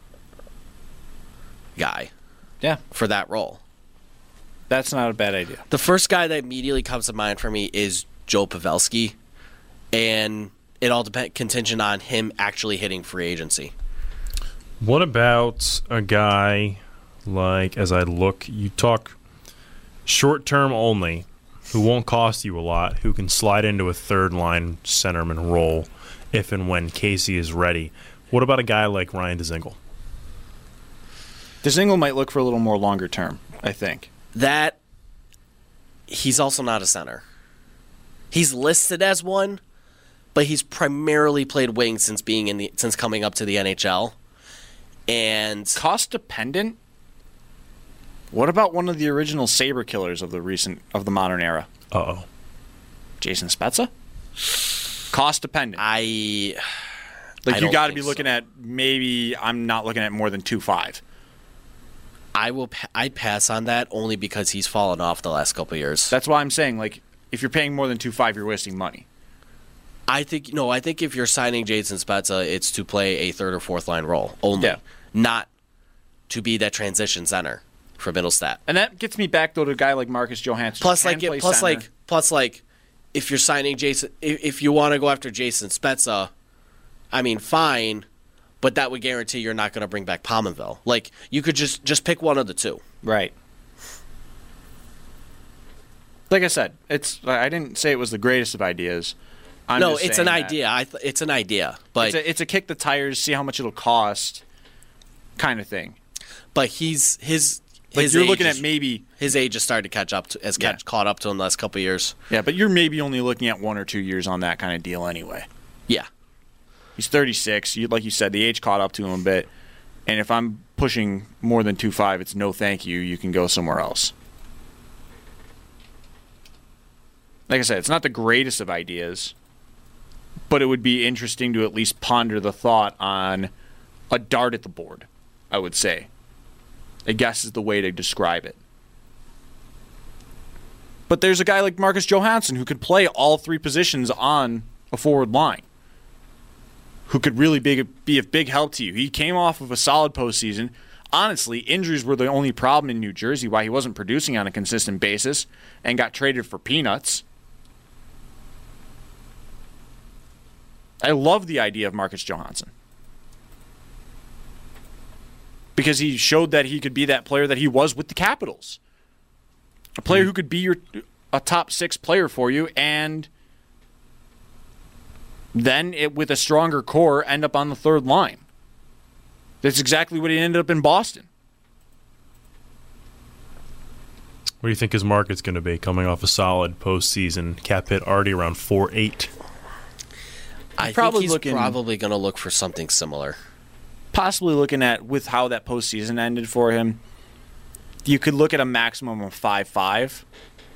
Speaker 9: guy,
Speaker 8: yeah,
Speaker 9: for that role.
Speaker 8: That's not a bad idea.
Speaker 9: The first guy that immediately comes to mind for me is Joe Pavelski, and it all depends contingent on him actually hitting free agency.
Speaker 10: What about a guy like, as I look, you talk short term only, who won't cost you a lot, who can slide into a third line centerman role if and when Casey is ready? What about a guy like Ryan Dzingel?
Speaker 8: Dzingel might look for a little more longer term, I think.
Speaker 9: That, he's also not a center. He's listed as one, but he's primarily played wing since being in the since coming up to the N H L. And
Speaker 8: cost dependent. What about one of the original Saber killers of the recent of the modern era?
Speaker 10: Uh oh,
Speaker 8: Jason Spezza. Cost dependent.
Speaker 9: I
Speaker 8: like
Speaker 9: I
Speaker 8: you got to be
Speaker 9: so.
Speaker 8: looking at maybe I'm not looking at more than two five.
Speaker 9: I will. I'd pass on that only because he's fallen off the last couple of years.
Speaker 8: That's why I'm saying, like, if you're paying more than two five, you're wasting money.
Speaker 9: I think no. I think if you're signing Jason Spezza, it's to play a third or fourth line role only,
Speaker 8: yeah.
Speaker 9: not to be that transition center for Middlestat.
Speaker 8: And that gets me back though to a guy like Marcus Johansson.
Speaker 9: Plus, like, it, plus, center. like, plus, like, if you're signing Jason, if, if you want to go after Jason Spezza, I mean, fine. But that would guarantee you're not going to bring back Pominville. Like, you could just, just pick one of the two.
Speaker 8: Right. Like I said, it's. I didn't say it was the greatest of ideas. I'm
Speaker 9: no,
Speaker 8: just
Speaker 9: it's an
Speaker 8: that
Speaker 9: idea. I th- it's an idea. But
Speaker 8: it's a, it's a kick the tires, see how much it'll cost kind of thing.
Speaker 9: But he's his
Speaker 8: like
Speaker 9: his
Speaker 8: you're
Speaker 9: age
Speaker 8: looking
Speaker 9: is,
Speaker 8: at maybe
Speaker 9: his age has started to catch up to has
Speaker 8: yeah.
Speaker 9: catch, caught up to him the last couple of years.
Speaker 8: Yeah, but you're maybe only looking at one or two years on that kind of deal anyway.
Speaker 9: Yeah.
Speaker 8: He's thirty-six. You, like you said, the age caught up to him a bit. And if I'm pushing more than two five, it's no thank you. You can go somewhere else. Like I said, it's not the greatest of ideas, but it would be interesting to at least ponder the thought on a dart at the board, I would say. I guess is the way to describe it. But there's a guy like Marcus Johansson who could play all three positions on a forward line, who could really be, be of big help to you. He came off of a solid postseason. Honestly, injuries were the only problem in New Jersey, why he wasn't producing on a consistent basis and got traded for peanuts. I love the idea of Marcus Johansson because he showed that he could be that player that he was with the Capitals. A player mm-hmm. who could be your a top six player for you and then it, with a stronger core, end up on the third line. That's exactly what he ended up in Boston.
Speaker 10: What do you think his market's going to be coming off a solid postseason? Cap hit already around four eight.
Speaker 9: I
Speaker 8: probably
Speaker 9: think he's
Speaker 8: looking,
Speaker 9: probably going to look for something similar.
Speaker 8: Possibly looking at, with how that postseason ended for him, you could look at a maximum of five five.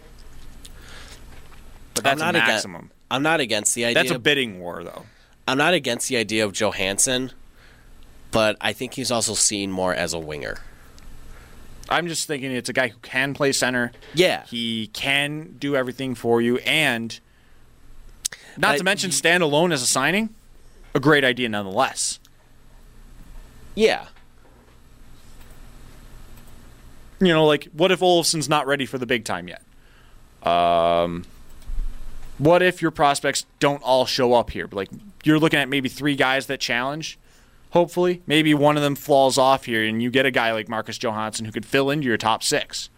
Speaker 8: But that's
Speaker 9: I'm not
Speaker 8: a maximum.
Speaker 9: Against, I'm not against the idea.
Speaker 8: That's a bidding war, though.
Speaker 9: I'm not against the idea of Johansson, but I think he's also seen more as a winger.
Speaker 8: I'm just thinking it's a guy who can play center.
Speaker 9: Yeah.
Speaker 8: He can do everything for you, and not
Speaker 9: I,
Speaker 8: to mention stand alone as a signing, a great idea nonetheless.
Speaker 9: Yeah.
Speaker 8: You know, like, what if Olofsson's not ready for the big time yet? Um, what if your prospects don't all show up here? Like, you're looking at maybe three guys that challenge, hopefully. Maybe one of them falls off here, and you get a guy like Marcus Johansson who could fill into your top six.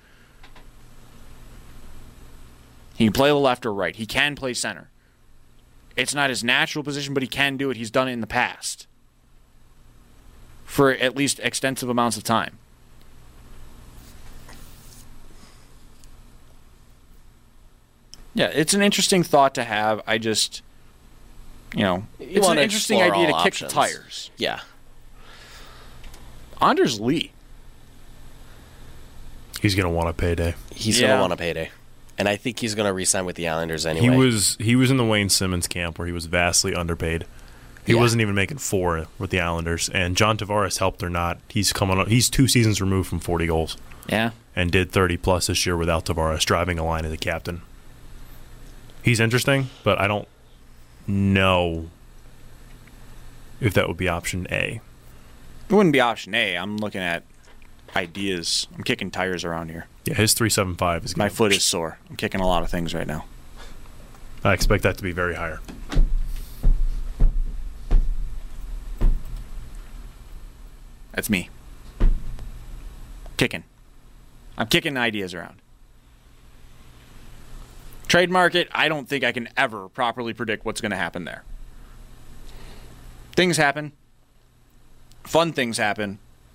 Speaker 8: He can play the left or right. He can play center. It's not his natural position, but he can do it. He's done it in the past. for at least extensive amounts of time. Yeah, it's an interesting thought to have. I just, you know,
Speaker 9: You
Speaker 8: it's an
Speaker 9: wanna
Speaker 8: interesting
Speaker 9: explore
Speaker 8: idea to
Speaker 9: all
Speaker 8: kick
Speaker 9: options.
Speaker 8: the tires.
Speaker 9: Yeah.
Speaker 8: Anders Lee.
Speaker 10: He's going to want a payday.
Speaker 9: He's
Speaker 8: Yeah.
Speaker 9: going to want a payday. And I think he's going to re-sign with the Islanders anyway.
Speaker 10: He was he was in the Wayne Simmons camp where he was vastly underpaid. He
Speaker 9: Yeah.
Speaker 10: wasn't even making four with the Islanders, and John Tavares helped or not. He's coming on. He's two seasons removed from forty goals.
Speaker 8: Yeah.
Speaker 10: And did thirty plus this year without Tavares driving a line as a captain. He's interesting, but I don't know if that would be option A.
Speaker 8: It wouldn't be option A. I'm looking at ideas. I'm kicking tires around here.
Speaker 10: Yeah, his three seven five is
Speaker 8: My
Speaker 10: gonna,
Speaker 8: foot is sore. I'm kicking a lot of things right now.
Speaker 10: I expect that to be very higher.
Speaker 8: That's me. Kicking. I'm kicking ideas around. Trade market, I don't think I can ever properly predict what's going to happen there. Things happen. Fun things happen.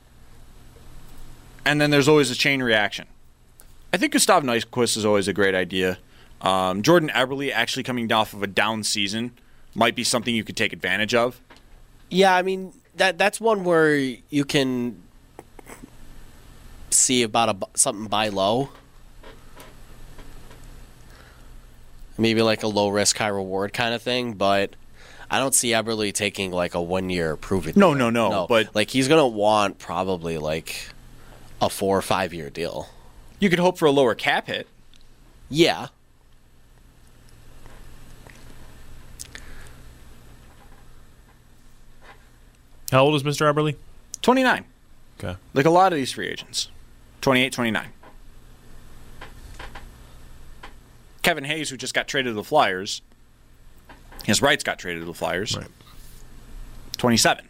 Speaker 8: And then there's always a chain reaction. I think Gustav Nyquist is always a great idea. Um, Jordan Eberle actually coming off of a down season might be something you could take advantage of.
Speaker 9: Yeah, I mean, that that's one where you can see about a, bu- something buy low. Maybe like a low risk, high reward kind of thing, but I don't see Eberle taking like a one year prove it.
Speaker 8: No,
Speaker 9: deal.
Speaker 8: no, no, but-
Speaker 9: like he's gonna want probably like a four or five year deal.
Speaker 8: You could hope for a lower cap hit.
Speaker 9: Yeah.
Speaker 10: How old is Mister Eberle?
Speaker 8: twenty-nine.
Speaker 10: Okay.
Speaker 8: Like a lot of these free agents. twenty-eight, twenty-nine. Kevin Hayes, who just got traded to the Flyers, his rights got traded to the Flyers.
Speaker 10: Right.
Speaker 8: twenty-seven.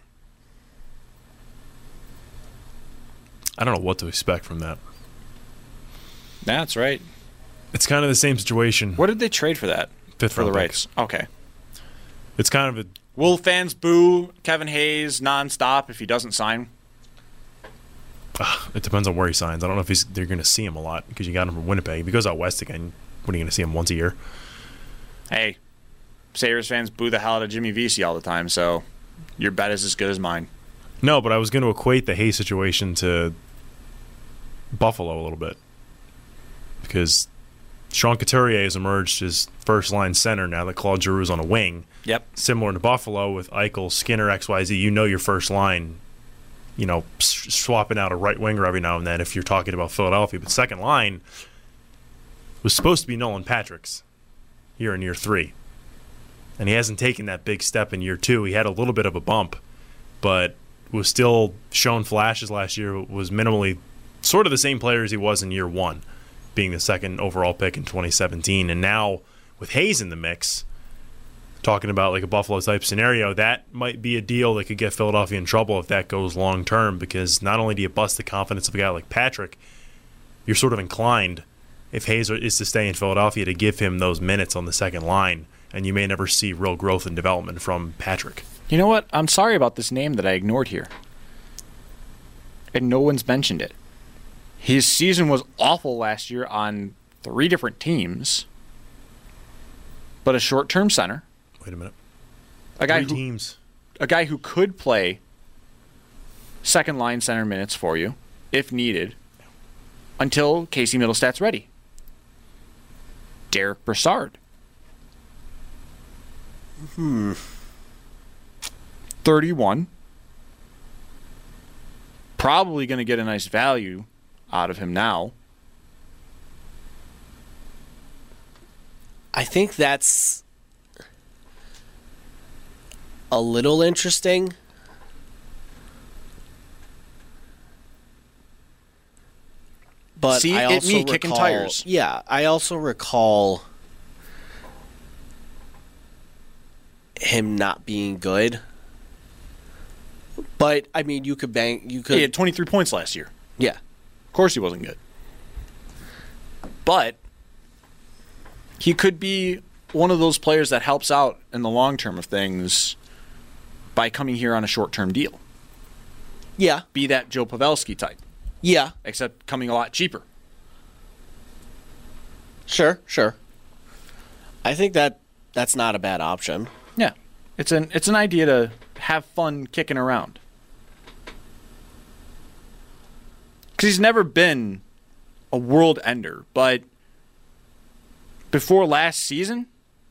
Speaker 10: I don't know what to expect from that.
Speaker 8: That's right.
Speaker 10: It's kind of the same situation.
Speaker 8: What did they trade for that?
Speaker 10: Fifth
Speaker 8: for the
Speaker 10: round pick.
Speaker 8: rights. Okay.
Speaker 10: It's kind of a
Speaker 8: Will fans boo Kevin Hayes nonstop if he doesn't sign?
Speaker 10: uh, it depends on where he signs. I don't know if he's they're going to see him a lot because you got him from Winnipeg. If he goes out west again, what are you going to see him once a year?
Speaker 8: Hey, Sabres fans boo the hell out of Jimmy Vesey all the time, so your bet is as good as mine.
Speaker 10: No, but I was going to equate the Hayes situation to Buffalo a little bit because Sean Couturier has emerged as first-line center now that Claude Giroux's on a wing.
Speaker 8: Yep.
Speaker 10: Similar to Buffalo with Eichel, Skinner, X Y Z. You know your first line, you know, s- swapping out a right winger every now and then if you're talking about Philadelphia. But second line was supposed to be Nolan Patrick's here in year three. And he hasn't taken that big step in year two. He had a little bit of a bump, but was still shown flashes last year, was minimally sort of the same player as he was in year one, being the second overall pick in twenty seventeen. And now with Hayes in the mix, talking about like a Buffalo type scenario, that might be a deal that could get Philadelphia in trouble if that goes long term, because not only do you bust the confidence of a guy like Patrick, you're sort of inclined, if Hayes is to stay in Philadelphia, to give him those minutes on the second line, and you may never see real growth and development from Patrick.
Speaker 8: You know what? I'm sorry about this name that I ignored here. And no one's mentioned it. His season was awful last year on three different teams, but a short-term center.
Speaker 10: Wait a minute.
Speaker 8: A guy
Speaker 10: Three
Speaker 8: who,
Speaker 10: teams.
Speaker 8: A guy who could play second-line center minutes for you, if needed, until Casey Middlestad's ready. Derek Brassard.
Speaker 9: Hmm.
Speaker 8: thirty-one. Probably going to get a nice value out of him now.
Speaker 9: I think that's a little interesting. But
Speaker 8: See,
Speaker 9: I
Speaker 8: it
Speaker 9: also
Speaker 8: me
Speaker 9: recall,
Speaker 8: kicking tires.
Speaker 9: Yeah, I also recall him not being good. But I mean, you could bang. You could.
Speaker 8: He had twenty-three points last year.
Speaker 9: Yeah,
Speaker 8: Of course he wasn't good. But he could be one of those players that helps out in the long term of things by coming here on a short-term deal.
Speaker 9: Yeah.
Speaker 8: Be that Joe Pavelski type.
Speaker 9: Yeah.
Speaker 8: Except coming a lot cheaper.
Speaker 9: Sure, sure. I think that that's not a bad option.
Speaker 8: Yeah. It's an it's an idea to have fun kicking around. Because he's never been a world ender, but before last season,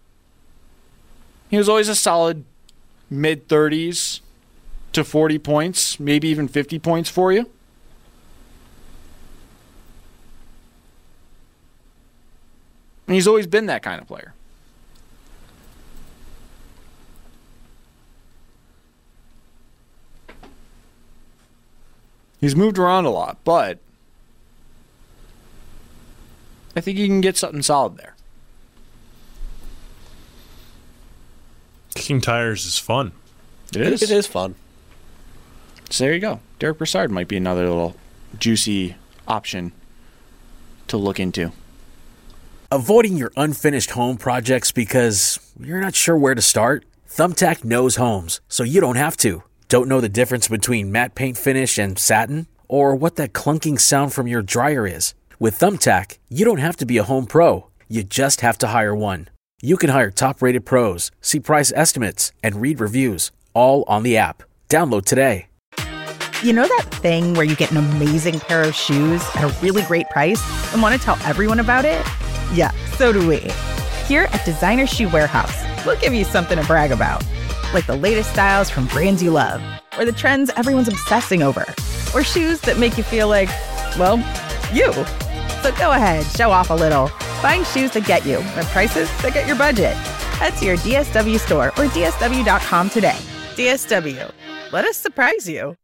Speaker 8: he was always a solid mid-thirties to forty points, maybe even fifty points for you. And he's always been that kind of player. He's moved around a lot, but I think you can get something solid there.
Speaker 10: Kicking tires is fun.
Speaker 8: It is.
Speaker 9: It is fun.
Speaker 8: So there you go. Derek Brassard might be another little juicy option to look into.
Speaker 2: Avoiding your unfinished home projects because you're not sure where to start? Thumbtack knows homes, so you don't have to. Don't know the difference between matte paint finish and satin? Or what that clunking sound from your dryer is? With Thumbtack, you don't have to be a home pro. You just have to hire one. You can hire top-rated pros, see price estimates, and read reviews, all on the app. Download today.
Speaker 12: You know that thing where you get an amazing pair of shoes at a really great price and want to tell everyone about it? Yeah, so do we. Here at Designer Shoe Warehouse, we'll give you something to brag about. Like the latest styles from brands you love, or the trends everyone's obsessing over, or shoes that make you feel like, well, you. So go ahead, show off a little. Find shoes that get you at prices that get your budget. Head to your D S W store or D S W dot com today. D S W. Let us surprise you.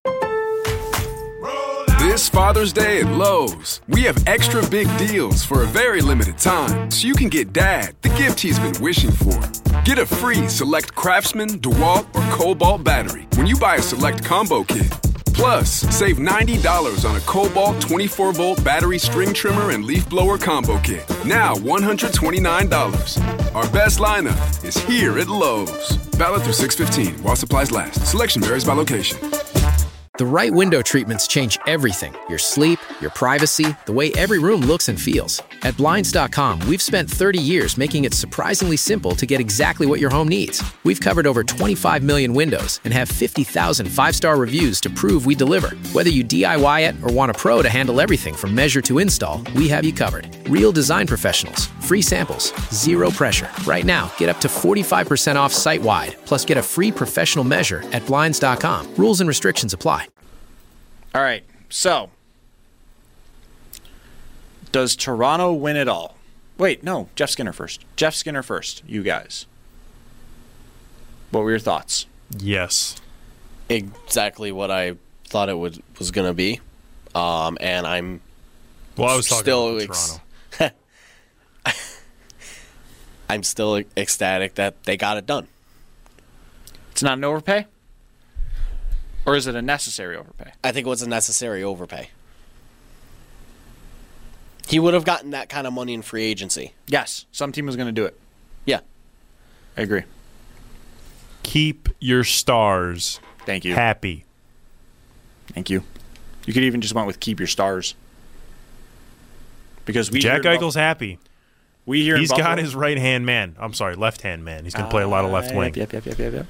Speaker 13: This Father's Day at Lowe's, we have extra big deals for a very limited time, so you can get Dad the gift he's been wishing for. Get a free Select Craftsman, DeWalt, or Cobalt battery when you buy a Select Combo Kit. Plus, save ninety dollars on a Cobalt twenty-four volt battery string trimmer and leaf blower combo kit. Now one hundred twenty-nine dollars. Our best lineup is here at Lowe's. Valid through six fifteen while supplies last. Selection varies by location.
Speaker 14: The right window treatments change everything. Your sleep, your privacy, the way every room looks and feels. At Blinds dot com, we've spent thirty years making it surprisingly simple to get exactly what your home needs. We've covered over twenty-five million windows and have fifty thousand five-star reviews to prove we deliver. Whether you D I Y it or want a pro to handle everything from measure to install, we have you covered. Real design professionals, free samples, zero pressure. Right now, get up to forty-five percent off site-wide, plus get a free professional measure at Blinds dot com. Rules and restrictions apply.
Speaker 8: All right, so does Toronto win it all? Wait, no, Jeff Skinner first. Jeff Skinner first, you guys. What were your thoughts?
Speaker 10: Yes.
Speaker 9: Exactly what I thought it would, was going to be. Um, and I'm
Speaker 10: well, I was talking
Speaker 9: still
Speaker 10: about
Speaker 9: ex-
Speaker 10: Toronto.
Speaker 9: I'm still ecstatic that they got it done.
Speaker 8: It's not an overpay? Or is it a necessary overpay?
Speaker 9: I think it was a necessary overpay. He would have gotten that kind of money in free agency.
Speaker 8: Yes, some team was going to do it.
Speaker 9: Yeah.
Speaker 8: I agree.
Speaker 10: Keep your stars
Speaker 8: Thank you.
Speaker 10: happy.
Speaker 8: Thank you. You could even just went with keep your stars. Because we
Speaker 10: Jack
Speaker 8: here in
Speaker 10: Eichel's
Speaker 8: Buff-
Speaker 10: happy.
Speaker 8: We here in
Speaker 10: He's got
Speaker 8: Buffalo-
Speaker 10: his right-hand man. I'm sorry, left-hand man. He's going to play a lot of left
Speaker 8: Uh,
Speaker 10: wing.
Speaker 8: Yep, yep, yep, yep, yep.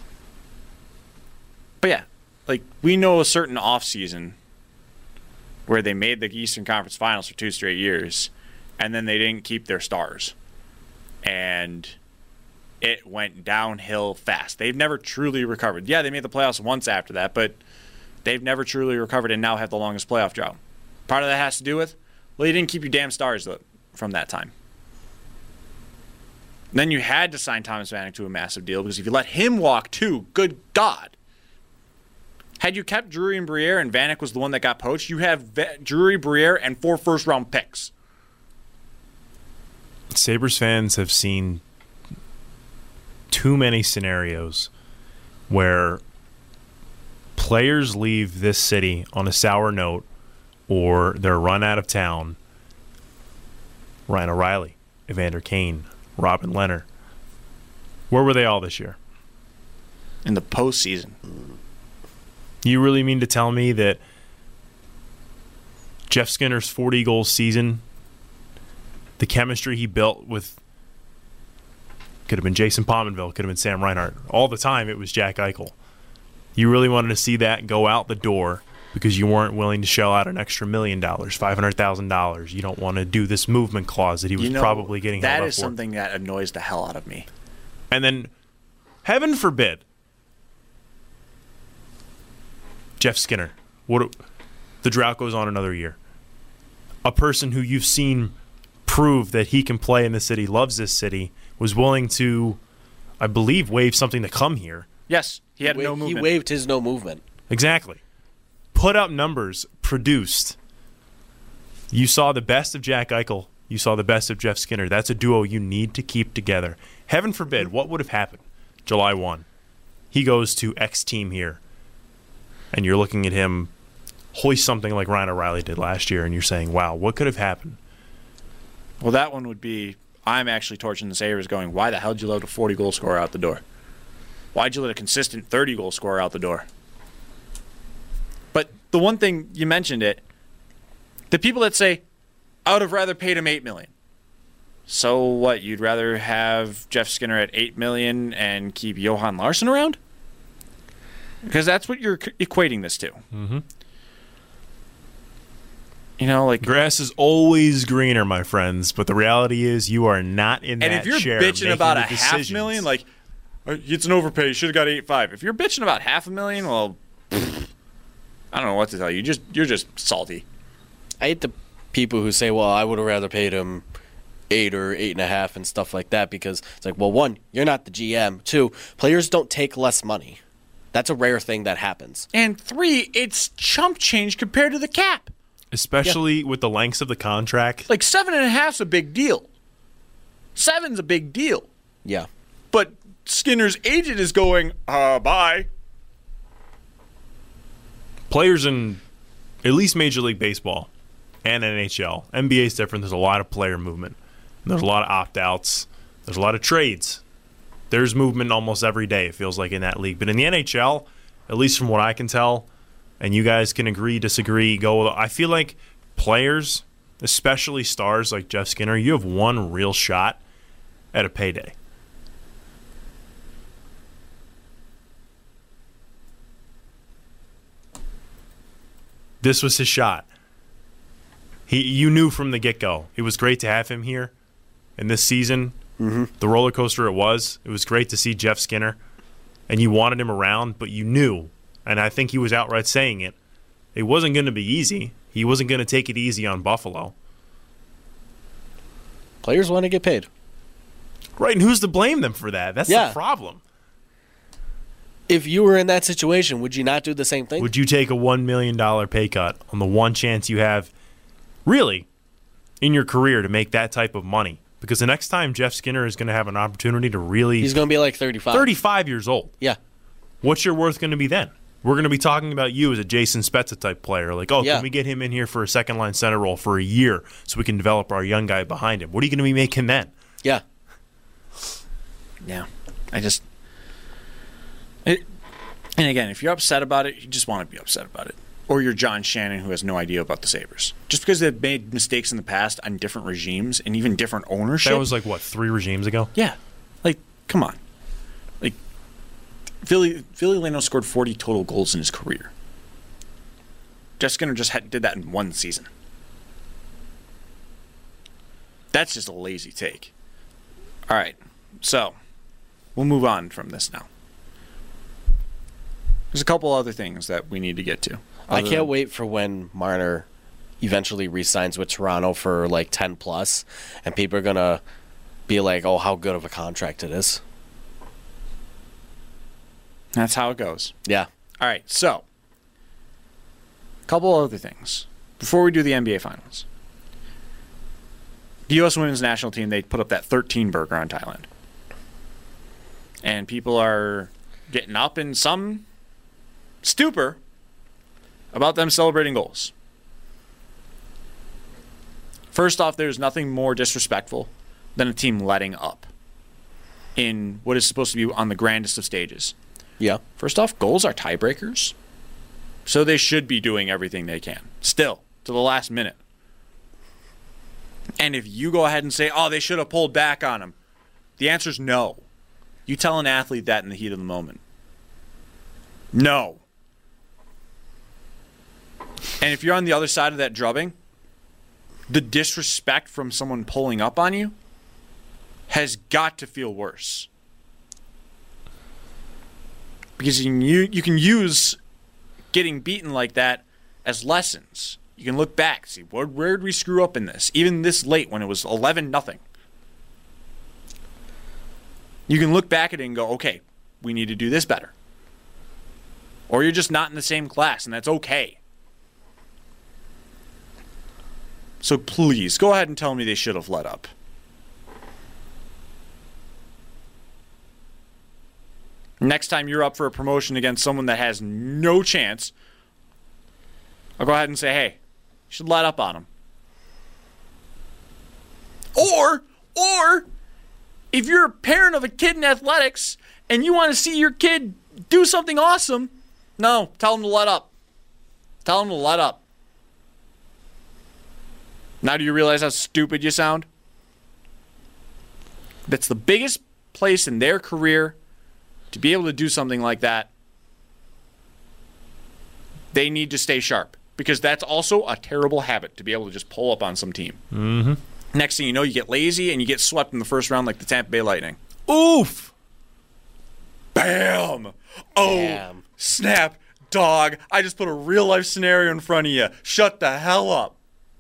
Speaker 8: But yeah, like we know a certain offseason where they made the Eastern Conference Finals for two straight years, and then they didn't keep their stars. And it went downhill fast. They've never truly recovered. Yeah, they made the playoffs once after that, but they've never truly recovered and now have the longest playoff drought. Part of that has to do with, well, you didn't keep your damn stars from that time. Then you had to sign Thomas Vanek to a massive deal because if you let him walk too, good God. Had you kept Drury and Briere and Vanek was the one that got poached, you have v- Drury, Briere, and four first-round picks.
Speaker 10: Sabres fans have seen too many scenarios where players leave this city on a sour note or they're run out of town. Ryan O'Reilly, Evander Kane, Robin Lehner. Where were they all this year?
Speaker 8: In the postseason.
Speaker 10: You really mean to tell me that Jeff Skinner's forty-goal season, the chemistry he built with, could have been Jason Pominville, could have been Sam Reinhart. All the time it was Jack Eichel. You really wanted to see that go out the door because you weren't willing to shell out an extra million dollars, five hundred thousand dollars. You don't want to do this movement clause that he was
Speaker 8: you know,
Speaker 10: probably getting held
Speaker 8: That
Speaker 10: up
Speaker 8: is
Speaker 10: for.
Speaker 8: something that annoys the hell out of me.
Speaker 10: And then, heaven forbid, Jeff Skinner, what the drought goes on another year. A person who you've seen prove that he can play in the city, loves this city, was willing to, I believe, waive something to come here.
Speaker 8: Yes, he had
Speaker 9: he
Speaker 8: no
Speaker 9: wa-
Speaker 8: movement.
Speaker 9: He waived his no movement.
Speaker 10: Exactly. Put up numbers, produced. You saw the best of Jack Eichel. You saw the best of Jeff Skinner. That's a duo you need to keep together. Heaven forbid, what would have happened July first? He goes to X team here, and you're looking at him hoist something like Ryan O'Reilly did last year, and you're saying, wow, what could have happened?
Speaker 8: Well, that one would be, I'm actually torching the Sabres going, why the hell did you let a forty-goal scorer out the door? Why'd you let a consistent thirty-goal scorer out the door? But the one thing, you mentioned it, the people that say, I would have rather paid him eight million dollars. So what, you'd rather have Jeff Skinner at eight million dollars and keep Johan Larsson around? Because that's what you're equating this to.
Speaker 10: Mm-hmm.
Speaker 8: You know, like
Speaker 10: grass is always greener, my friends. But the reality is, you are not in
Speaker 8: and
Speaker 10: that
Speaker 8: if you're
Speaker 10: chair
Speaker 8: bitching about a
Speaker 10: making the
Speaker 8: half
Speaker 10: decisions.
Speaker 8: million, like it's an overpay, you should have got eight five. If you're bitching about half a million, well, pfft, I don't know what to tell you. You just you're just salty.
Speaker 9: I hate the people who say, "Well, I would have rather paid him eight or eight and a half and stuff like that," because it's like, well, one, you're not the G M. Two, players don't take less money. That's a rare thing that happens.
Speaker 8: And three, it's chump change compared to the cap.
Speaker 10: Especially yeah. with the lengths of the contract.
Speaker 8: Like seven and a half's a big deal. Seven's a big deal.
Speaker 9: Yeah.
Speaker 8: But Skinner's agent is going, uh, bye.
Speaker 10: Players in at least Major League Baseball and N H L. N B A is different. There's a lot of player movement. There's a lot of opt-outs. There's a lot of trades. There's movement almost every day, it feels like, in that league. But in the N H L, at least from what I can tell, and you guys can agree, disagree, go. I feel like players, especially stars like Jeff Skinner, you have one real shot at a payday. This was his shot. He, you knew from the get-go. It was great to have him here. And this season, mm-hmm. the roller coaster it was, it was great to see Jeff Skinner. And you wanted him around, but you knew, and I think he was outright saying it, it wasn't going to be easy. He wasn't going to take it easy on Buffalo.
Speaker 9: Players want to get paid.
Speaker 10: Right, and who's to blame them for that? That's
Speaker 9: yeah.
Speaker 10: the problem.
Speaker 9: If you were in that situation, would you not do the same thing?
Speaker 10: Would you take a one million dollars pay cut on the one chance you have, really, in your career to make that type of money? Because the next time Jeff Skinner is going to have an opportunity to really...
Speaker 9: He's going to be like thirty-five.
Speaker 10: thirty-five years old.
Speaker 9: Yeah.
Speaker 10: What's your worth going to be then? We're going to be talking about you as a Jason Spezza type player. Like, oh,
Speaker 9: yeah.
Speaker 10: can we get him in here for a second-line center role for a year so we can develop our young guy behind him? What are you going to be making then?
Speaker 9: Yeah.
Speaker 8: Yeah. I just... It, and again, if you're upset about it, you just want to be upset about it. Or you're John Shannon, who has no idea about the Sabres. Just because they've made mistakes in the past on different regimes and even different ownership.
Speaker 10: That was like, what, three regimes ago?
Speaker 8: Yeah. Like, come on. Like, Philly, Philly Leno scored forty total goals in his career. Jeff Skinner just had, did that in one season. That's just a lazy take. All right. So, we'll move on from this now. There's a couple other things that we need to get to.
Speaker 9: I can't wait for when Marner eventually re-signs with Toronto for like ten plus, and people are gonna be like, "Oh, how good of a contract it is."
Speaker 8: That's how it goes.
Speaker 9: Yeah.
Speaker 8: All right. So, a couple other things before we do the N B A Finals. The U S Women's National Team, they put up that thirteen burger on Thailand, and people are getting up in some stupor about them celebrating goals. First off, there's nothing more disrespectful than a team letting up in what is supposed to be on the grandest of stages.
Speaker 9: Yeah.
Speaker 8: First off, goals are tiebreakers. So they should be doing everything they can, still, to the last minute. And if you go ahead and say, oh, they should have pulled back on him, the answer is no. You tell an athlete that in the heat of the moment. No. And if you're on the other side of that drubbing, the disrespect from someone pulling up on you has got to feel worse. Because you can, you can use getting beaten like that as lessons. You can look back, see, where, where did we screw up in this? Even this late when it was eleven nothing. You can look back at it and go, okay, we need to do this better. Or you're just not in the same class, and that's okay. So please, go ahead and tell me they should have let up. Next time you're up for a promotion against someone that has no chance, I'll go ahead and say, hey, you should let up on them. Or, or, if you're a parent of a kid in athletics and you want to see your kid do something awesome, no, tell them to let up. Tell them to let up. Now do you realize how stupid you sound? That's the biggest place in their career to be able to do something like that. They need to stay sharp, because that's also a terrible habit to be able to just pull up on some team.
Speaker 10: Mm-hmm.
Speaker 8: Next thing you know, you get lazy and you get swept in the first round like the Tampa Bay Lightning.
Speaker 10: Oof!
Speaker 8: Bam! Oh,
Speaker 9: Bam.
Speaker 8: Snap, dog. I just put a real-life scenario in front of you. Shut the hell up.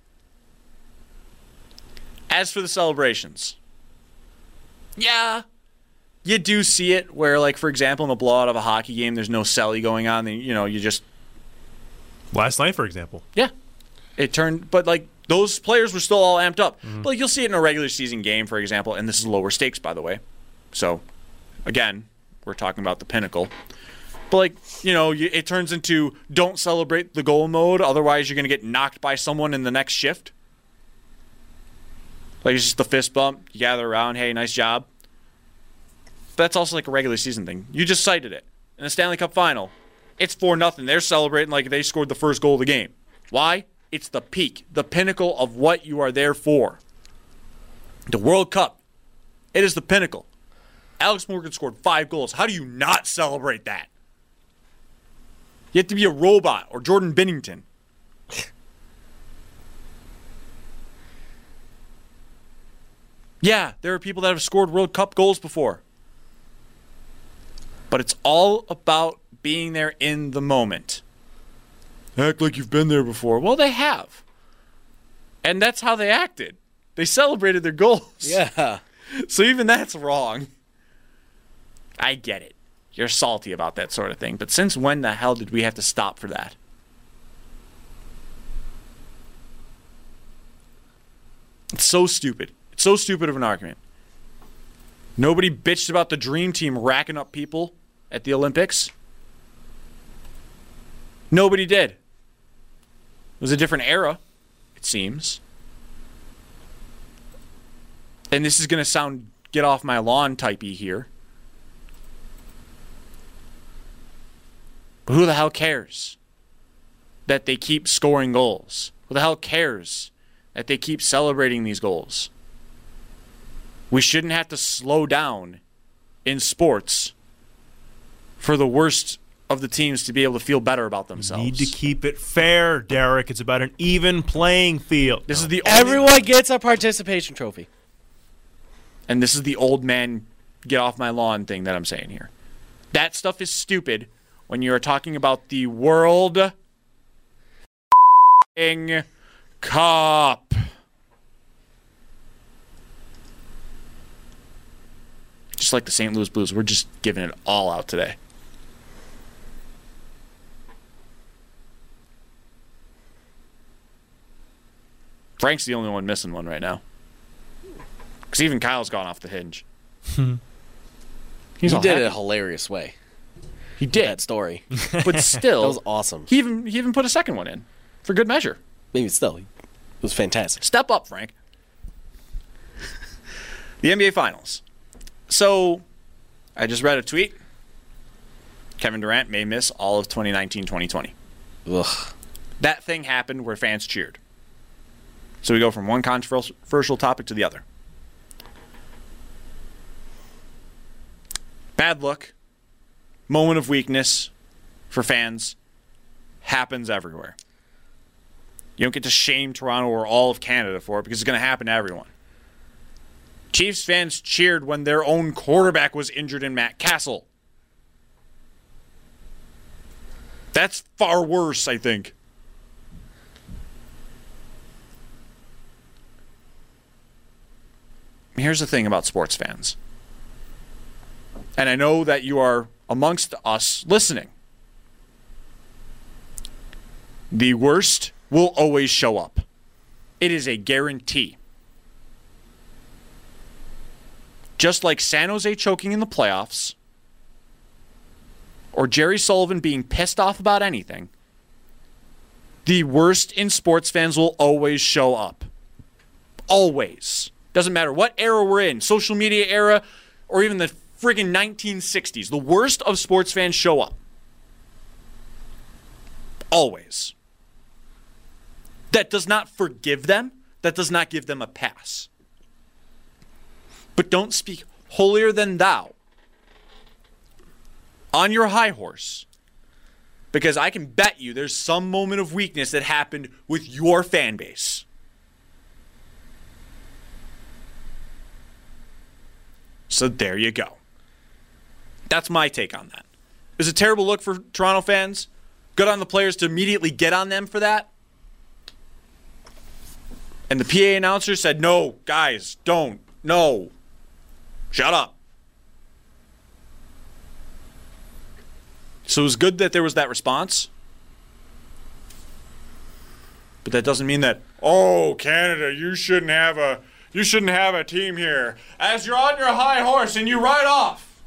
Speaker 8: As for the celebrations, yeah, you do see it where, like, for example, in a blowout of a hockey game, there's no celly going on. And, you know, you just...
Speaker 10: Last night, for example.
Speaker 8: Yeah. It turned... But, like, those players were still all amped up.
Speaker 10: Mm-hmm.
Speaker 8: But, like, you'll see it in a regular season game, for example, and this is lower stakes, by the way. So, again, we're talking about the pinnacle. But, like, you know, it turns into don't celebrate the goal mode, otherwise you're going to get knocked by someone in the next shift. Like, it's just the fist bump. You gather around. Hey, nice job. That's also like a regular season thing. You just cited it. In the Stanley Cup final, it's four nothing. They're celebrating like they scored the first goal of the game. Why? It's the peak, the pinnacle of what you are there for. The World Cup. It is the pinnacle. Alex Morgan scored five goals. How do you not celebrate that? You have to be a robot or Jordan Binnington. Yeah, there are people that have scored World Cup goals before. But it's all about being there in the moment. Act like you've been there before. Well, they have. And that's how they acted. They celebrated their goals.
Speaker 9: Yeah.
Speaker 8: So even that's wrong. I get it. You're salty about that sort of thing. But since when the hell did we have to stop for that? It's so stupid. So stupid of an argument. Nobody bitched about the Dream Team racking up people at the Olympics. Nobody did. It was a different era, it seems. And this is going to sound get off my lawn typey here. But who the hell cares that they keep scoring goals? Who the hell cares that they keep celebrating these goals? We shouldn't have to slow down in sports for the worst of the teams to be able to feel better about themselves.
Speaker 10: Need to keep it fair, Derek. It's about an even playing field.
Speaker 8: This is the only,
Speaker 9: Everyone gets a participation trophy.
Speaker 8: And this is the old man get off my lawn thing that I'm saying here. That stuff is stupid when you're talking about the World Cup. Just like the Saint Louis Blues, we're just giving it all out today. Frank's the only one missing one right now. Because even Kyle's gone off the hinge.
Speaker 9: He's he did happy. It a hilarious way.
Speaker 8: He did.
Speaker 9: That story.
Speaker 8: But still.
Speaker 9: That was awesome.
Speaker 8: He even, he even put a second one in. For good measure.
Speaker 9: Maybe still. It was fantastic.
Speaker 8: Step up, Frank. The N B A Finals. So, I just read a tweet. Kevin Durant may miss all of twenty nineteen twenty twenty.
Speaker 9: Ugh.
Speaker 8: That thing happened where fans cheered. So we go from one controversial topic to the other. Bad look, moment of weakness for fans happens everywhere. You don't get to shame Toronto or all of Canada for it because it's going to happen to everyone. Chiefs fans cheered when their own quarterback was injured in Matt Castle. That's far worse, I think. Here's the thing about sports fans. And I know that you are amongst us listening. The worst will always show up. It is a guarantee. Just like San Jose choking in the playoffs, or Jerry Sullivan being pissed off about anything, the worst in sports fans will always show up. Always. Doesn't matter what era we're in, social media era, or even the friggin' nineteen sixties. The worst of sports fans show up. Always. That does not forgive them. That does not give them a pass. But don't speak holier than thou on your high horse, because I can bet you there's some moment of weakness that happened with your fan base. So there you go. That's my take on that. It was a terrible look for Toronto fans. Good on the players to immediately get on them for that. And the P A announcer said, no, guys, don't. No. Shut up. So it was good that there was that response. But that doesn't mean that, oh, Canada, you shouldn't have a you shouldn't have a team here. As you're on your high horse and you ride off.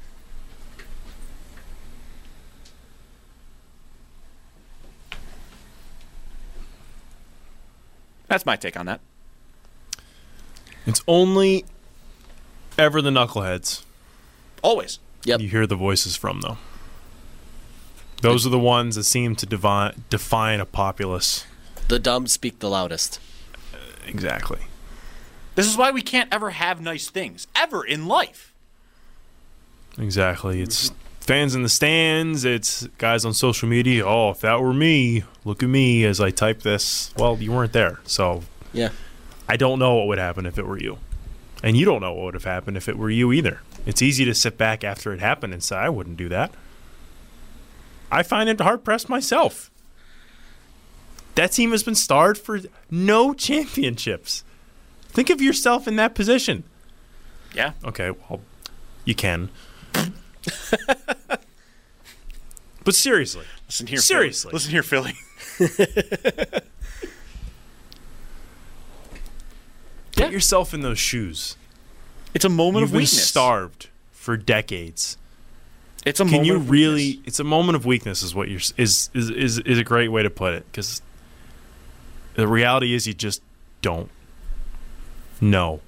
Speaker 8: That's my take on that.
Speaker 10: It's only ever the knuckleheads.
Speaker 8: Always.
Speaker 9: Yep.
Speaker 10: You hear the voices from, though. Those are the ones that seem to devi- define a populace.
Speaker 9: The dumb speak the loudest.
Speaker 10: Uh, exactly.
Speaker 8: This is why we can't ever have nice things, ever in life.
Speaker 10: Exactly. It's fans in the stands. It's guys on social media. Oh, if that were me, look at me as I type this. Well, you weren't there, so
Speaker 9: yeah.
Speaker 10: I don't know what would happen if it were you. And you don't know what would have happened if it were you either. It's easy to sit back after it happened and say, I wouldn't do that. I find it hard-pressed myself. That team has been starred for no championships. Think of yourself in that position.
Speaker 8: Yeah.
Speaker 10: Okay, well, you can. But seriously.
Speaker 8: Listen here,
Speaker 10: seriously.
Speaker 8: Philly. Listen here, Philly.
Speaker 10: Get
Speaker 8: yeah.
Speaker 10: yourself in those shoes.
Speaker 8: It's a moment
Speaker 10: You've
Speaker 8: of weakness.
Speaker 10: You've been starved for decades.
Speaker 8: It's a
Speaker 10: Can
Speaker 8: moment
Speaker 10: you
Speaker 8: of
Speaker 10: really?
Speaker 8: weakness.
Speaker 10: It's a moment of weakness, is what you're is is is is a great way to put it. Because the reality is, you just don't know.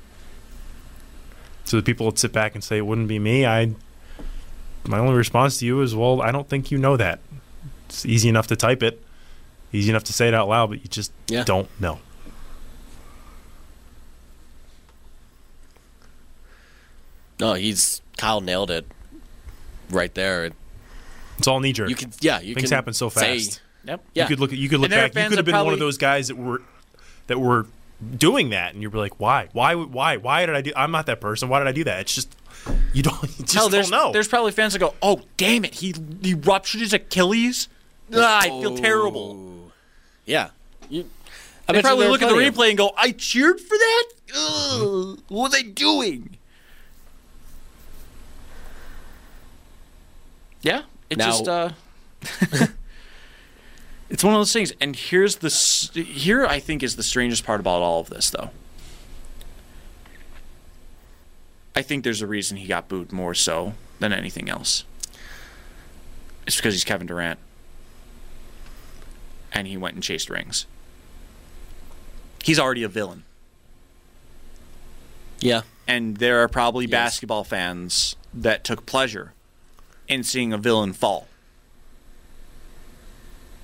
Speaker 10: So the people that sit back and say it wouldn't be me, I my only response to you is, well, I don't think you know that. It's easy enough to type it, easy enough to say it out loud, but you just
Speaker 9: yeah.
Speaker 10: don't know.
Speaker 9: No, he's Kyle nailed it right there.
Speaker 10: It's all knee jerk.
Speaker 9: You can, yeah, you
Speaker 10: things
Speaker 9: can
Speaker 10: happen so fast.
Speaker 9: Say,
Speaker 8: yep.
Speaker 9: Yeah.
Speaker 10: You could look. You could look back. You could have been probably one of those guys that were that were doing that, and you're like, why, why, why, why did I do? I'm not that person. Why did I do that? It's just you don't. You just
Speaker 8: Hell, there's,
Speaker 10: don't know.
Speaker 8: There's probably fans that go, oh damn it, he he ruptured his Achilles. Ah, I feel terrible.
Speaker 9: Yeah. You,
Speaker 8: I they probably look at the replay and go, I cheered for that. Ugh, what was I doing? Yeah, it
Speaker 9: now,
Speaker 8: just uh, it's one of those things. And here's the here I think is the strangest part about all of this, though. I think there's a reason he got booed more so than anything else. It's because he's Kevin Durant, and he went and chased rings. He's already a villain.
Speaker 9: Yeah,
Speaker 8: and there are probably
Speaker 9: yes.
Speaker 8: basketball fans that took pleasure in seeing a villain fall.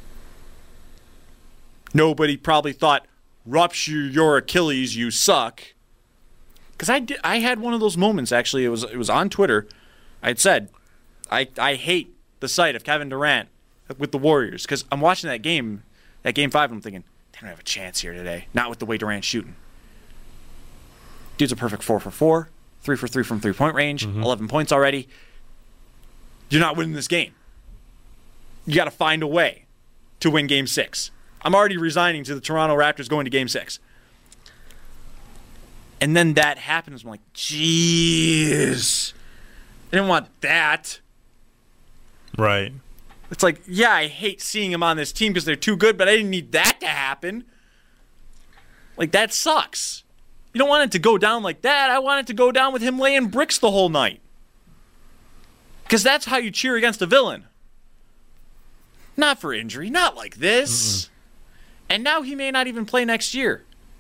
Speaker 8: Nobody probably thought, rupture your Achilles, you suck. Because I, did, I had one of those moments, actually. It was it was on Twitter. I had said, I, I hate the sight of Kevin Durant with the Warriors. Because I'm watching that game, that game five, and I'm thinking, they don't have a chance here today. Not with the way Durant's shooting. Dude's a perfect four for four, three for three from three-point range, mm-hmm. eleven points already. You're not winning this game. You got to find a way to win game six. I'm already resigning to the Toronto Raptors going to game six. And then that happens. I'm like, jeez. I didn't want that.
Speaker 10: Right.
Speaker 8: It's like, yeah, I hate seeing them on this team because they're too good, but I didn't need that to happen. Like, that sucks. You don't want it to go down like that. I want it to go down with him laying bricks the whole night. Because that's how you cheer against a villain. Not for injury. Not like this. Mm-mm. And now he may not even play next year.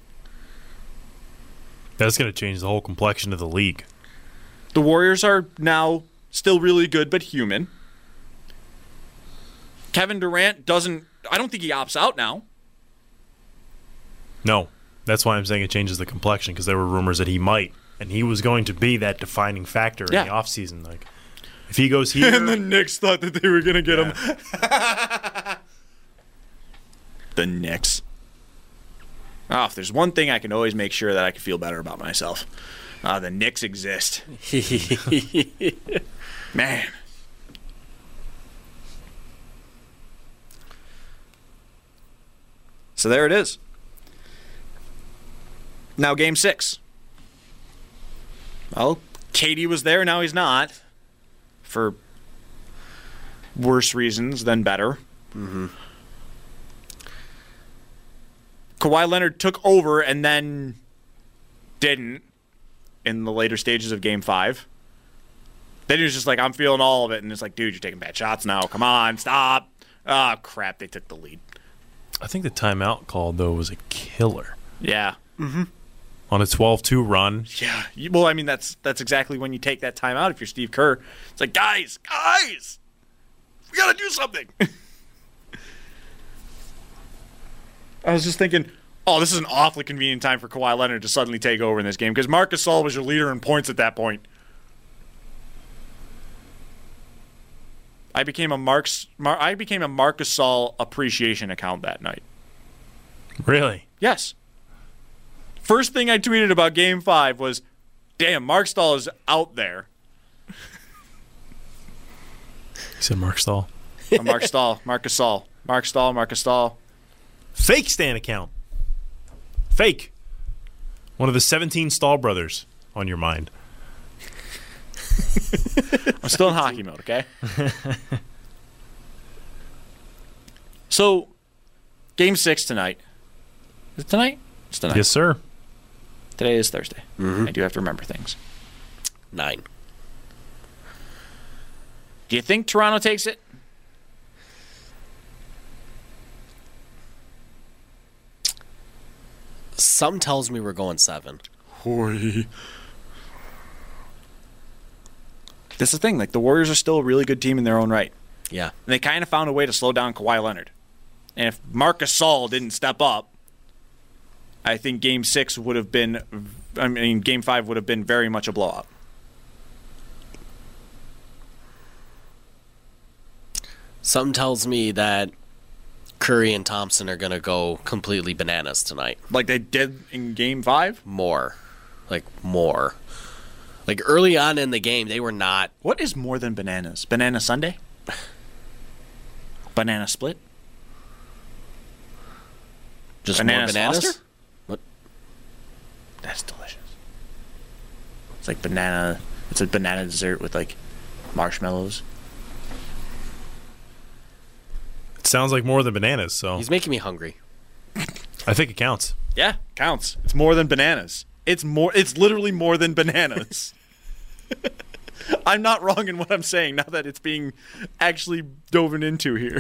Speaker 10: That's going to change the whole complexion of the league.
Speaker 8: The Warriors are now still really good, but human. Kevin Durant doesn't... I don't think he opts out now.
Speaker 10: No. That's why I'm saying it changes the complexion, because there were rumors that he might. And he was going to be that defining factor
Speaker 8: yeah.
Speaker 10: in the offseason. Like, if he goes here...
Speaker 8: And the Knicks thought that they were going to get yeah. him. The Knicks. Oh, if there's one thing I can always make sure that I can feel better about myself, uh, the Knicks exist. Man. So there it is. Now game six. Well, K D was there, now he's not. For worse reasons than better.
Speaker 9: Mm-hmm.
Speaker 8: Kawhi Leonard took over and then didn't in the later stages of game five. Then he was just like, I'm feeling all of it. And it's like, dude, you're taking bad shots now. Come on, stop. Oh, crap, they took the lead.
Speaker 10: I think the timeout call, though, was a killer.
Speaker 8: Yeah. Mm-hmm.
Speaker 10: On a twelve two run.
Speaker 8: Yeah. Well, I mean, that's that's exactly when you take that timeout if you're Steve Kerr. It's like, guys, guys, we got to do something. I was just thinking, oh, this is an awfully convenient time for Kawhi Leonard to suddenly take over in this game because Marc Gasol was your leader in points at that point. I became a Mark's, Mar- I became a Marc Gasol appreciation account that night.
Speaker 10: Really?
Speaker 8: Yes. First thing I tweeted about Game Five was, "Damn, Marc Stahl is out there."
Speaker 10: You said Marc Stahl.
Speaker 8: Oh, Marc Stahl, Marc Gasol, Marc Stahl, Marc Gasol.
Speaker 10: Fake Stan account. Fake. One of the seventeen Stahl brothers on your mind.
Speaker 8: I'm still in hockey mode, okay? So, game six tonight. Is it tonight? It's tonight.
Speaker 10: Yes, sir.
Speaker 8: Today is Thursday.
Speaker 9: Mm-hmm.
Speaker 8: I do have to remember things.
Speaker 9: Nine.
Speaker 8: Do you think Toronto takes it?
Speaker 9: Some tells me we're going seven.
Speaker 8: Hoy. That's the thing. Like, the Warriors are still a really good team in their own right.
Speaker 9: Yeah.
Speaker 8: And they kind of found a way to slow down Kawhi Leonard. And if Marc Gasol didn't step up, I think Game Six would have been. I mean, Game Five would have been very much a blowout.
Speaker 9: Something tells me that Curry and Thompson are going to go completely bananas tonight.
Speaker 8: Like they did in Game Five?
Speaker 9: More. Like, more. Like, early on in the game, they were not...
Speaker 8: What is more than bananas? Banana Sunday? Banana split?
Speaker 9: Just
Speaker 8: banana
Speaker 9: more bananas?
Speaker 8: Foster?
Speaker 9: What?
Speaker 8: That's delicious. It's like banana... It's a banana dessert with, like, marshmallows.
Speaker 10: It sounds like more than bananas, so...
Speaker 9: He's making me hungry.
Speaker 10: I think it counts.
Speaker 8: Yeah, counts. It's more than bananas. It's more. It's literally more than bananas. I'm not wrong in what I'm saying now that it's being actually dove into here.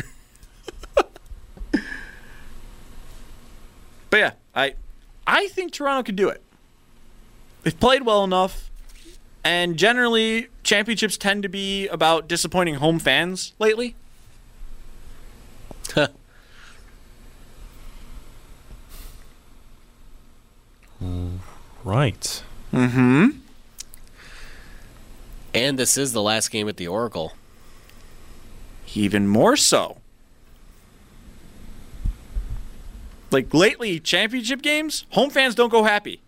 Speaker 8: But yeah, I I think Toronto can do it. They've played well enough, and generally championships tend to be about disappointing home fans lately.
Speaker 10: Right.
Speaker 8: Mm-hmm.
Speaker 9: And this is the last game at the Oracle.
Speaker 8: Even more so. Like, lately, championship games, home fans don't go happy.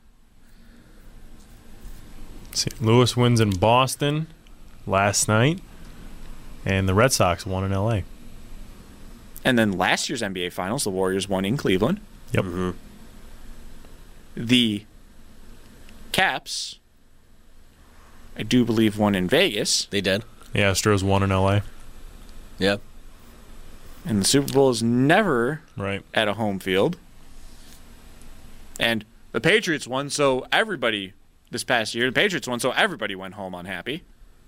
Speaker 10: Saint Louis wins in Boston last night, and the Red Sox won in L A.
Speaker 8: And then last year's N B A Finals, the Warriors won in Cleveland.
Speaker 10: Yep.
Speaker 9: Mm-hmm.
Speaker 8: The Caps, I do believe, won in Vegas.
Speaker 9: They did.
Speaker 10: The Astros won in L A.
Speaker 9: Yep.
Speaker 8: And the Super Bowl is never
Speaker 10: right
Speaker 8: at a home field. And the Patriots won, so everybody, this past year, the Patriots won, so everybody went home unhappy.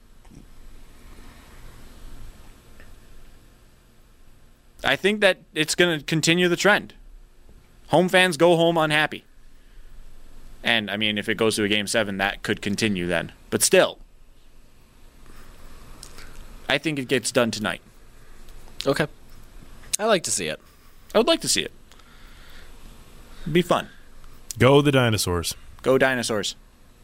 Speaker 8: I think that it's going to continue the trend. Home fans go home unhappy. And, I mean, if it goes to a Game seven, that could continue then. But still, I think it gets done tonight.
Speaker 9: Okay. I like to see it.
Speaker 8: I would like to see it. It'd be fun.
Speaker 10: Go the Dinosaurs.
Speaker 8: Go Dinosaurs.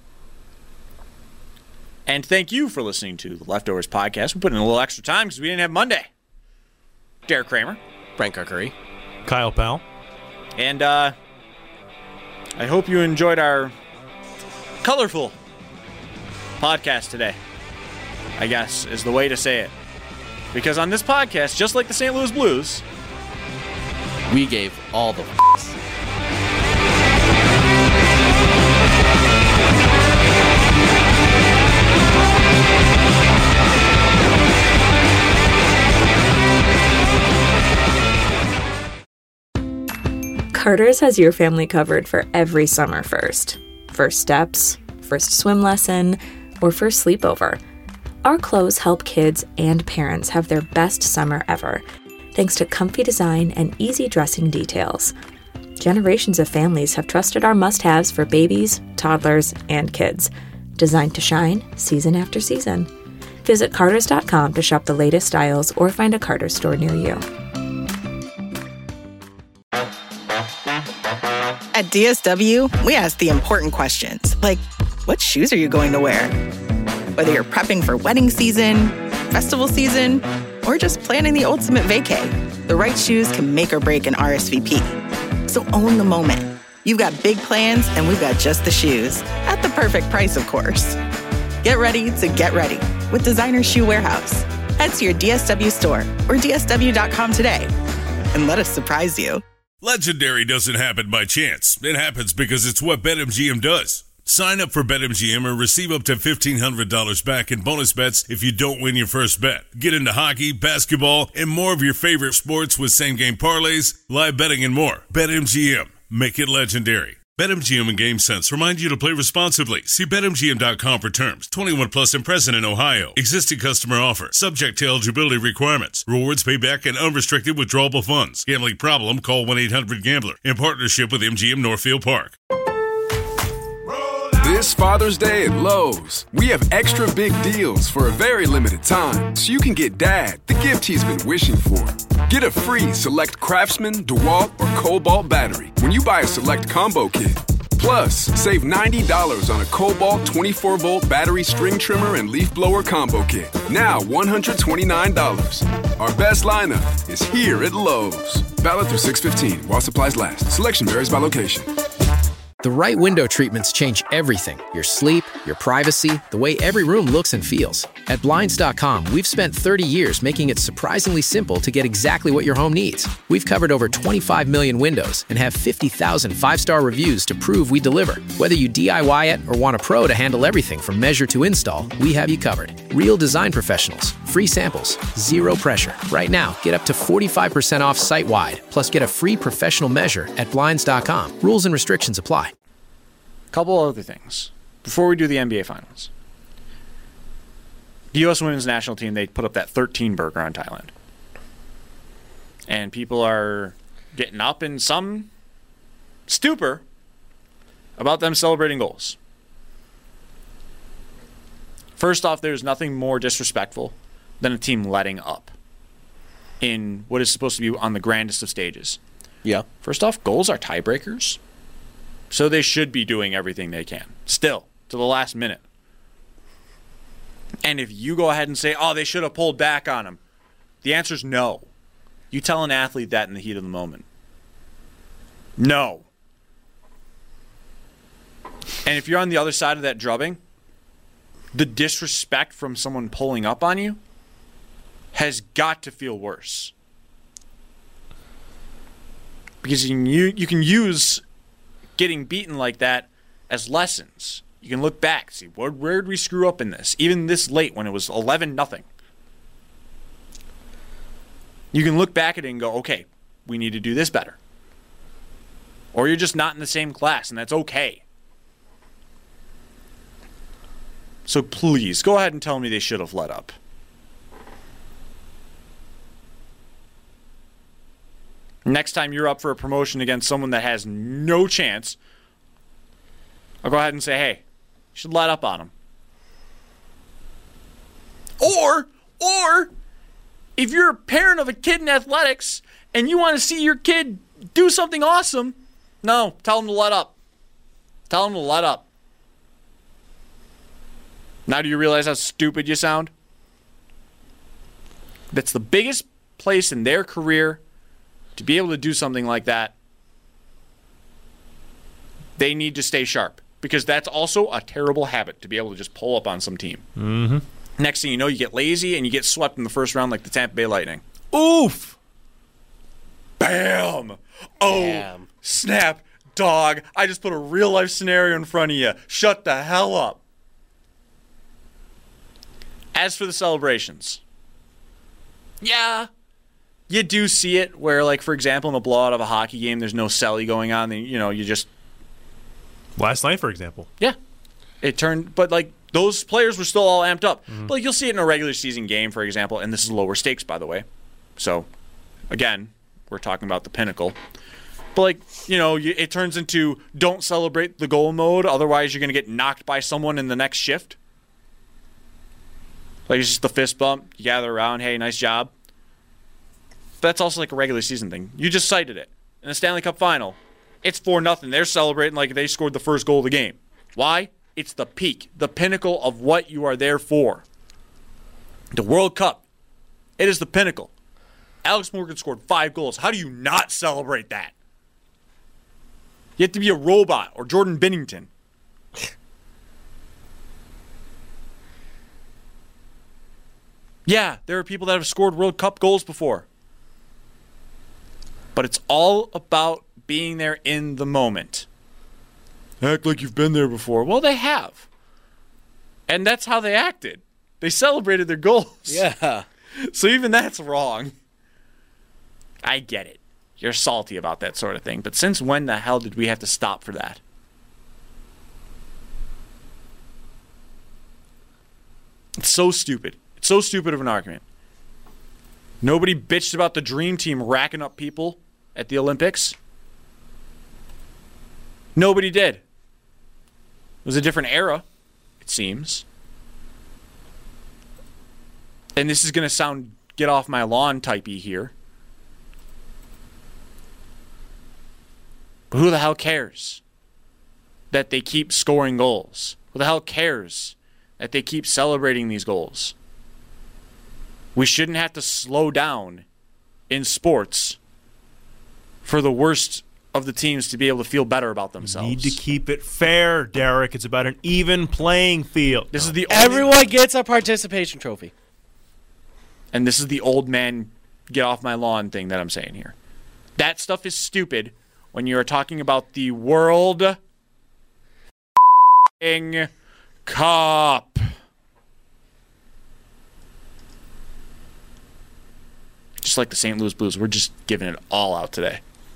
Speaker 8: And thank you for listening to the Leftovers podcast. We put in a little extra time because we didn't have Monday. Derek Kramer.
Speaker 9: Frank Arcuri.
Speaker 10: Kyle Powell.
Speaker 8: And uh, I hope you enjoyed our colorful podcast today, I guess, is the way to say it. Because on this podcast, just like the Saint Louis Blues,
Speaker 9: we gave all the f***s.
Speaker 6: Carter's has your family covered for every summer first. First steps, first swim lesson, or first sleepover. Our clothes help kids and parents have their best summer ever, thanks to comfy design and easy dressing details. Generations of families have trusted our must-haves for babies, toddlers, and kids, designed to shine season after season. Visit Carter's dot com to shop the latest styles or find a Carter's store near you.
Speaker 12: At D S W, we ask the important questions, like, what shoes are you going to wear? Whether you're prepping for wedding season, festival season, or just planning the ultimate vacay, the right shoes can make or break an R S V P. So own the moment. You've got big plans, and we've got just the shoes. At the perfect price, of course. Get ready to get ready with Designer Shoe Warehouse. Head to your D S W store or D S W dot com today and let us surprise you.
Speaker 15: Legendary doesn't happen by chance. It happens because it's what BetMGM does. Sign up for BetMGM and receive up to fifteen hundred dollars back in bonus bets if you don't win your first bet. Get into hockey, basketball, and more of your favorite sports with same-game parlays, live betting, and more. BetMGM. Make it legendary. BetMGM and GameSense remind you to play responsibly. See Bet M G M dot com for terms. twenty-one plus and present in Ohio. Existing customer offer. Subject to eligibility requirements. Rewards payback and unrestricted withdrawable funds. Gambling problem? Call one eight hundred gambler. In partnership with M G M Northfield Park.
Speaker 13: This Father's Day at Lowe's, we have extra big deals for a very limited time, so you can get Dad the gift he's been wishing for. Get a free select Craftsman, DeWalt, or Cobalt battery when you buy a select combo kit. Plus, save ninety dollars on a Cobalt twenty-four volt battery string trimmer and leaf blower combo kit. Now one hundred twenty-nine dollars. Our best lineup is here at Lowe's. Valid through six fifteen while supplies last. Selection varies by location.
Speaker 14: The right window treatments change everything. Your sleep, your privacy, the way every room looks and feels. At Blinds dot com, we've spent thirty years making it surprisingly simple to get exactly what your home needs. We've covered over twenty-five million windows and have fifty thousand five-star reviews to prove we deliver. Whether you D I Y it or want a pro to handle everything from measure to install, we have you covered. Real design professionals, free samples, zero pressure. Right now, get up to forty-five percent off site-wide, plus get a free professional measure at Blinds dot com. Rules and restrictions apply.
Speaker 8: Couple other things before we do the N B A Finals. The U S women's national team, they put up that thirteen burger on Thailand. And people are getting up in some stupor about them celebrating goals. First off, there's nothing more disrespectful than a team letting up in what is supposed to be on the grandest of stages.
Speaker 9: Yeah.
Speaker 8: First off, goals are tiebreakers. So they should be doing everything they can, still, to the last minute. And if you go ahead and say, oh, they should have pulled back on him, the answer is no. You tell an athlete that in the heat of the moment. No. And if you're on the other side of that drubbing, the disrespect from someone pulling up on you has got to feel worse. Because you can, you can use getting beaten like that as lessons. You can look back, see, where, where did we screw up in this? Even this late when it was eleven nothing. You can look back at it and go, okay, we need to do this better. Or you're just not in the same class, and that's okay. So please, go ahead and tell me they should have let up. Next time you're up for a promotion against someone that has no chance, I'll go ahead and say, hey, you should let up on them. Or, or, if you're a parent of a kid in athletics and you want to see your kid do something awesome, no, tell them to let up. Tell them to let up. Now do you realize how stupid you sound? That's the biggest place in their career to be able to do something like that. They need to stay sharp because that's also a terrible habit to be able to just pull up on some team.
Speaker 10: Mm-hmm.
Speaker 8: Next thing you know, you get lazy and you get swept in the first round like the Tampa Bay Lightning.
Speaker 10: Oof!
Speaker 8: Bam! Oh,
Speaker 9: Bam.
Speaker 8: Snap, dog. I just put a real-life scenario in front of you. Shut the hell up. As for the celebrations, yeah, you do see it where, like, for example, in the blowout of a hockey game, there's no celly going on. You know, you just...
Speaker 10: Last night, for example.
Speaker 8: Yeah. It turned... But, like, those players were still all amped up.
Speaker 10: Mm-hmm.
Speaker 8: But, like, you'll see it in a regular season game, for example, and this is lower stakes, by the way. So, again, we're talking about the pinnacle. But, like, you know, you, it turns into don't celebrate the goal mode, otherwise you're going to get knocked by someone in the next shift. Like, it's just the fist bump. You gather around. Hey, nice job. But that's also like a regular season thing. You just cited it. In the Stanley Cup final, it's four nothing. They're celebrating like they scored the first goal of the game. Why? It's the peak, the pinnacle of what you are there for. The World Cup. It is the pinnacle. Alex Morgan scored five goals. How do you not celebrate that? You have to be a robot or Jordan Binnington. Yeah, there are people that have scored World Cup goals before. But it's all about being there in the moment. Act like you've been there before. Well, they have. And that's how they acted. They celebrated their goals.
Speaker 9: Yeah.
Speaker 8: So even that's wrong. I get it. You're salty about that sort of thing. But since when the hell did we have to stop for that? It's so stupid. It's so stupid of an argument. Nobody bitched about the Dream Team racking up people at the Olympics. Nobody did. It was a different era, it seems. And this is going to sound get off my lawn typey here. But who the hell cares that they keep scoring goals? Who the hell cares that they keep celebrating these goals? We shouldn't have to slow down in sports for the worst of the teams to be able to feel better about themselves.
Speaker 10: Need to keep it fair, Derek. It's about an even playing field.
Speaker 8: This is the only,
Speaker 9: Everyone gets a participation trophy.
Speaker 8: And this is the old man get off my lawn thing that I'm saying here. That stuff is stupid when you're talking about the World Cup. Just like the Saint Louis Blues, we're just giving it all out today.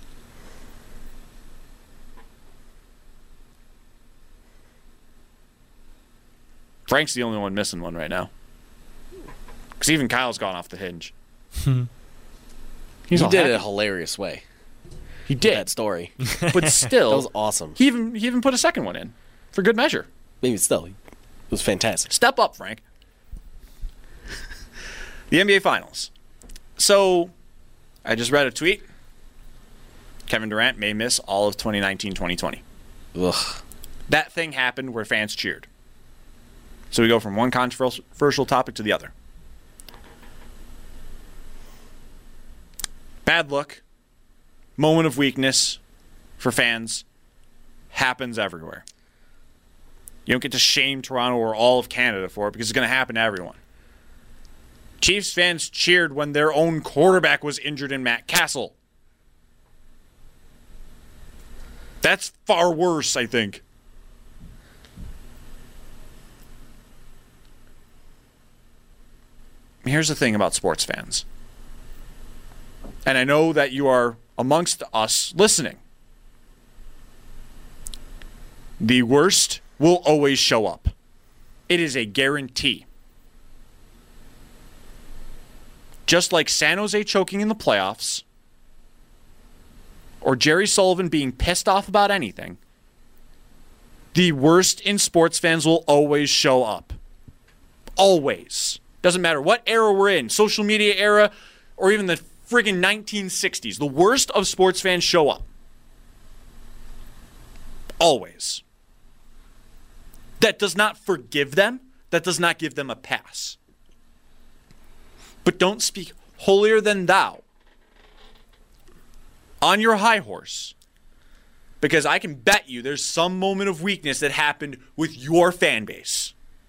Speaker 8: Frank's the only one missing one right now. Because even Kyle's gone off the hinge.
Speaker 9: He's he did happy. It in a hilarious way.
Speaker 8: He did.
Speaker 9: That story.
Speaker 8: But still.
Speaker 9: That was awesome.
Speaker 8: He even, he even put a second one in. For good measure.
Speaker 9: Maybe still. It was fantastic.
Speaker 8: Step up, Frank. The N B A Finals. So, I just read a tweet. Kevin Durant may miss all of twenty nineteen twenty twenty.
Speaker 9: Ugh.
Speaker 8: That thing happened where fans cheered. So we go from one controversial topic to the other. Bad look, moment of weakness for fans happens everywhere. You don't get to shame Toronto or all of Canada for it because it's going to happen to everyone. Chiefs fans cheered when their own quarterback was injured in Matt Castle. That's far worse, I think. Here's the thing about sports fans. And I know that you are amongst us listening. The worst will always show up. It is a guarantee. Just like San Jose choking in the playoffs, or Jerry Sullivan being pissed off about anything, the worst in sports fans will always show up. Always. Doesn't matter what era we're in, social media era, or even the friggin' nineteen sixties. The worst of sports fans show up. Always. That does not forgive them. That does not give them a pass. But don't speak holier than thou on your high horse, because I can bet you there's some moment of weakness that happened with your fan base.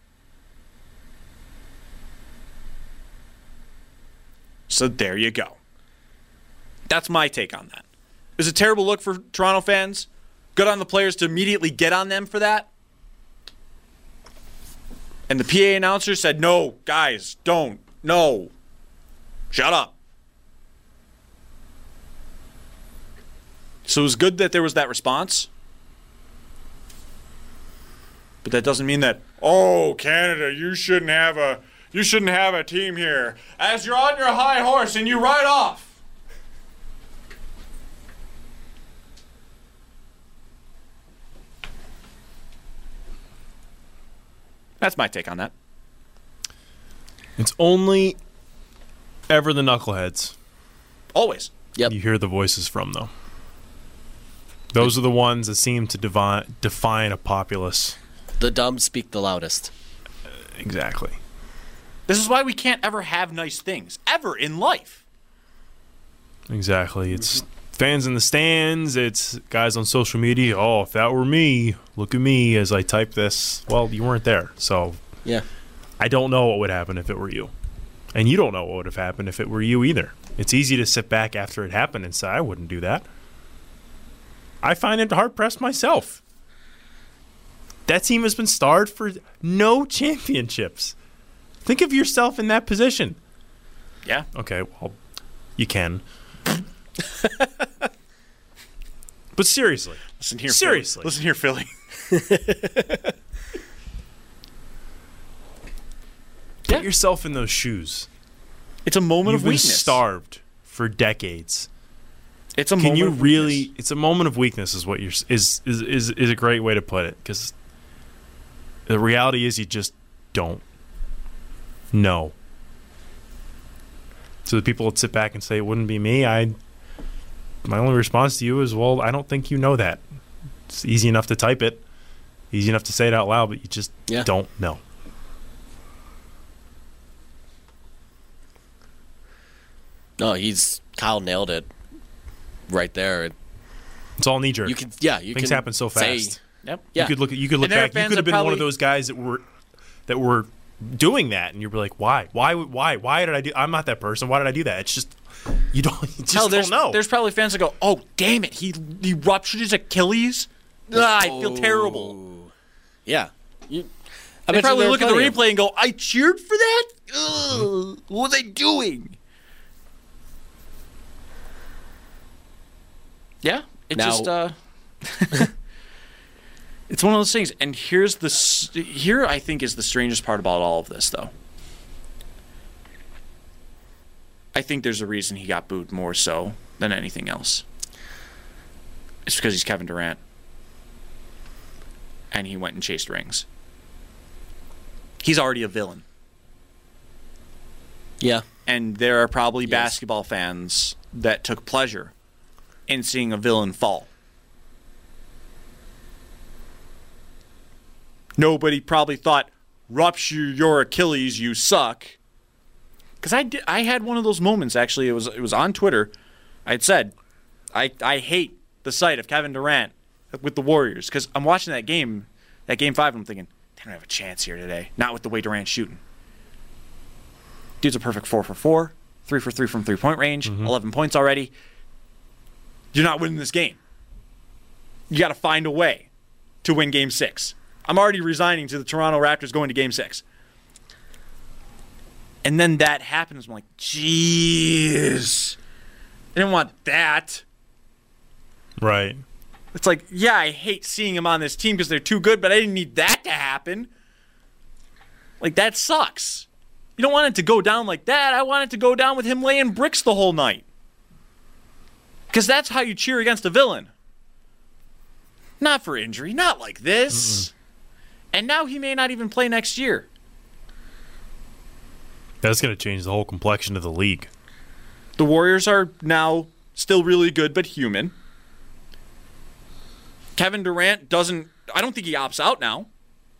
Speaker 8: So there you go. That's my take on that. It was a terrible look for Toronto fans. Good on the players to immediately get on them for that. And the P A announcer said, no, guys, don't. No. Shut up. So it was good that there was that response. But that doesn't mean that, oh, Canada, you shouldn't have a you shouldn't have a team here. As you're on your high horse and you ride off. That's my take on that.
Speaker 10: It's only ever the knuckleheads.
Speaker 8: Always.
Speaker 9: Yep.
Speaker 10: You hear the voices from, though. Those are the ones that seem to devi- define a populace.
Speaker 9: The dumb speak the loudest.
Speaker 10: Uh, exactly.
Speaker 8: This is why we can't ever have nice things, ever in life.
Speaker 10: Exactly. It's fans in the stands. It's guys on social media. Oh, if that were me, look at me as I type this. Well, you weren't there, so
Speaker 9: yeah.
Speaker 10: I don't know what would happen if it were you. And you don't know what would have happened if it were you either. It's easy to sit back after it happened and say, I wouldn't do that. I find it hard-pressed myself. That team has been starred for no championships. Think of yourself in that position.
Speaker 8: Yeah.
Speaker 10: Okay, well, you can. But seriously.
Speaker 8: Listen here,
Speaker 10: seriously.
Speaker 8: Philly. Listen here, Philly.
Speaker 10: Put yourself in those shoes.
Speaker 8: It's a moment
Speaker 10: You've
Speaker 8: of
Speaker 10: been
Speaker 8: weakness.
Speaker 10: Starved for decades.
Speaker 8: It's a
Speaker 10: Can
Speaker 8: moment
Speaker 10: you
Speaker 8: of
Speaker 10: really?
Speaker 8: weakness.
Speaker 10: It's a moment of weakness, is what you're is is is is a great way to put it. Because the reality is, you just don't know. So the people that sit back and say it wouldn't be me, I my only response to you is, well, I don't think you know that. It's easy enough to type it, easy enough to say it out loud, but you just
Speaker 9: yeah.
Speaker 10: don't know.
Speaker 9: No, he's Kyle nailed it right there.
Speaker 10: It's all knee jerk.
Speaker 9: You can, yeah, you
Speaker 10: things
Speaker 9: can
Speaker 10: happen so
Speaker 9: say,
Speaker 10: fast.
Speaker 8: Yep.
Speaker 10: You
Speaker 9: Yeah.
Speaker 10: could look. You could look
Speaker 8: And there are
Speaker 10: back. You
Speaker 8: fans
Speaker 10: could have
Speaker 8: that
Speaker 10: been one
Speaker 8: probably-
Speaker 10: of those guys that were that were doing that, and you'd be like, "Why? Why? Why? Why did I do? I'm not that person. Why did I do that?" It's just you don't. You just
Speaker 8: Hell, there's,
Speaker 10: don't know.
Speaker 8: there's probably fans that go, oh, damn it, he, he ruptured his Achilles? Ah, I feel terrible.
Speaker 9: Yeah. You,
Speaker 8: They
Speaker 9: I bet you
Speaker 8: probably
Speaker 9: there are
Speaker 8: look at the
Speaker 9: plenty of-
Speaker 8: replay and go, I cheered for that? Ugh, what was I doing? Yeah, it
Speaker 9: Now-
Speaker 8: just uh, it's one of those things. And here's the s- here I think is the strangest part about all of this, though. I think there's a reason he got booed more so than anything else. It's because he's Kevin Durant, and he went and chased rings. He's already a villain.
Speaker 9: Yeah.
Speaker 8: And there are probably basketball fans that took pleasure in seeing a villain fall. Nobody probably thought, rupture your Achilles, you suck. Because I, did, I had one of those moments, actually. It was it was on Twitter. I had said, I, I hate the sight of Kevin Durant with the Warriors. Because I'm watching that game, that game five, and I'm thinking, they don't have a chance here today. Not with the way Durant's shooting. Dude's a perfect four for four. Three for three from three-point range. Mm-hmm. eleven points already. You're not winning this game. You got to find a way to win game six. I'm already resigning to the Toronto Raptors going to game six. And then that happens. I'm like, jeez. I didn't want that.
Speaker 10: Right.
Speaker 8: It's like, yeah, I hate seeing them on this team because they're too good, but I didn't need that to happen. Like, that sucks. You don't want it to go down like that. I want it to go down with him laying bricks the whole night. Because that's how you cheer against a villain. Not for injury. Not like this. Mm-mm. And now he may not even play next year.
Speaker 10: That's going to change the whole complexion of the league.
Speaker 8: The Warriors are now still really good, but human. Kevin Durant doesn't... I don't think he opts out now.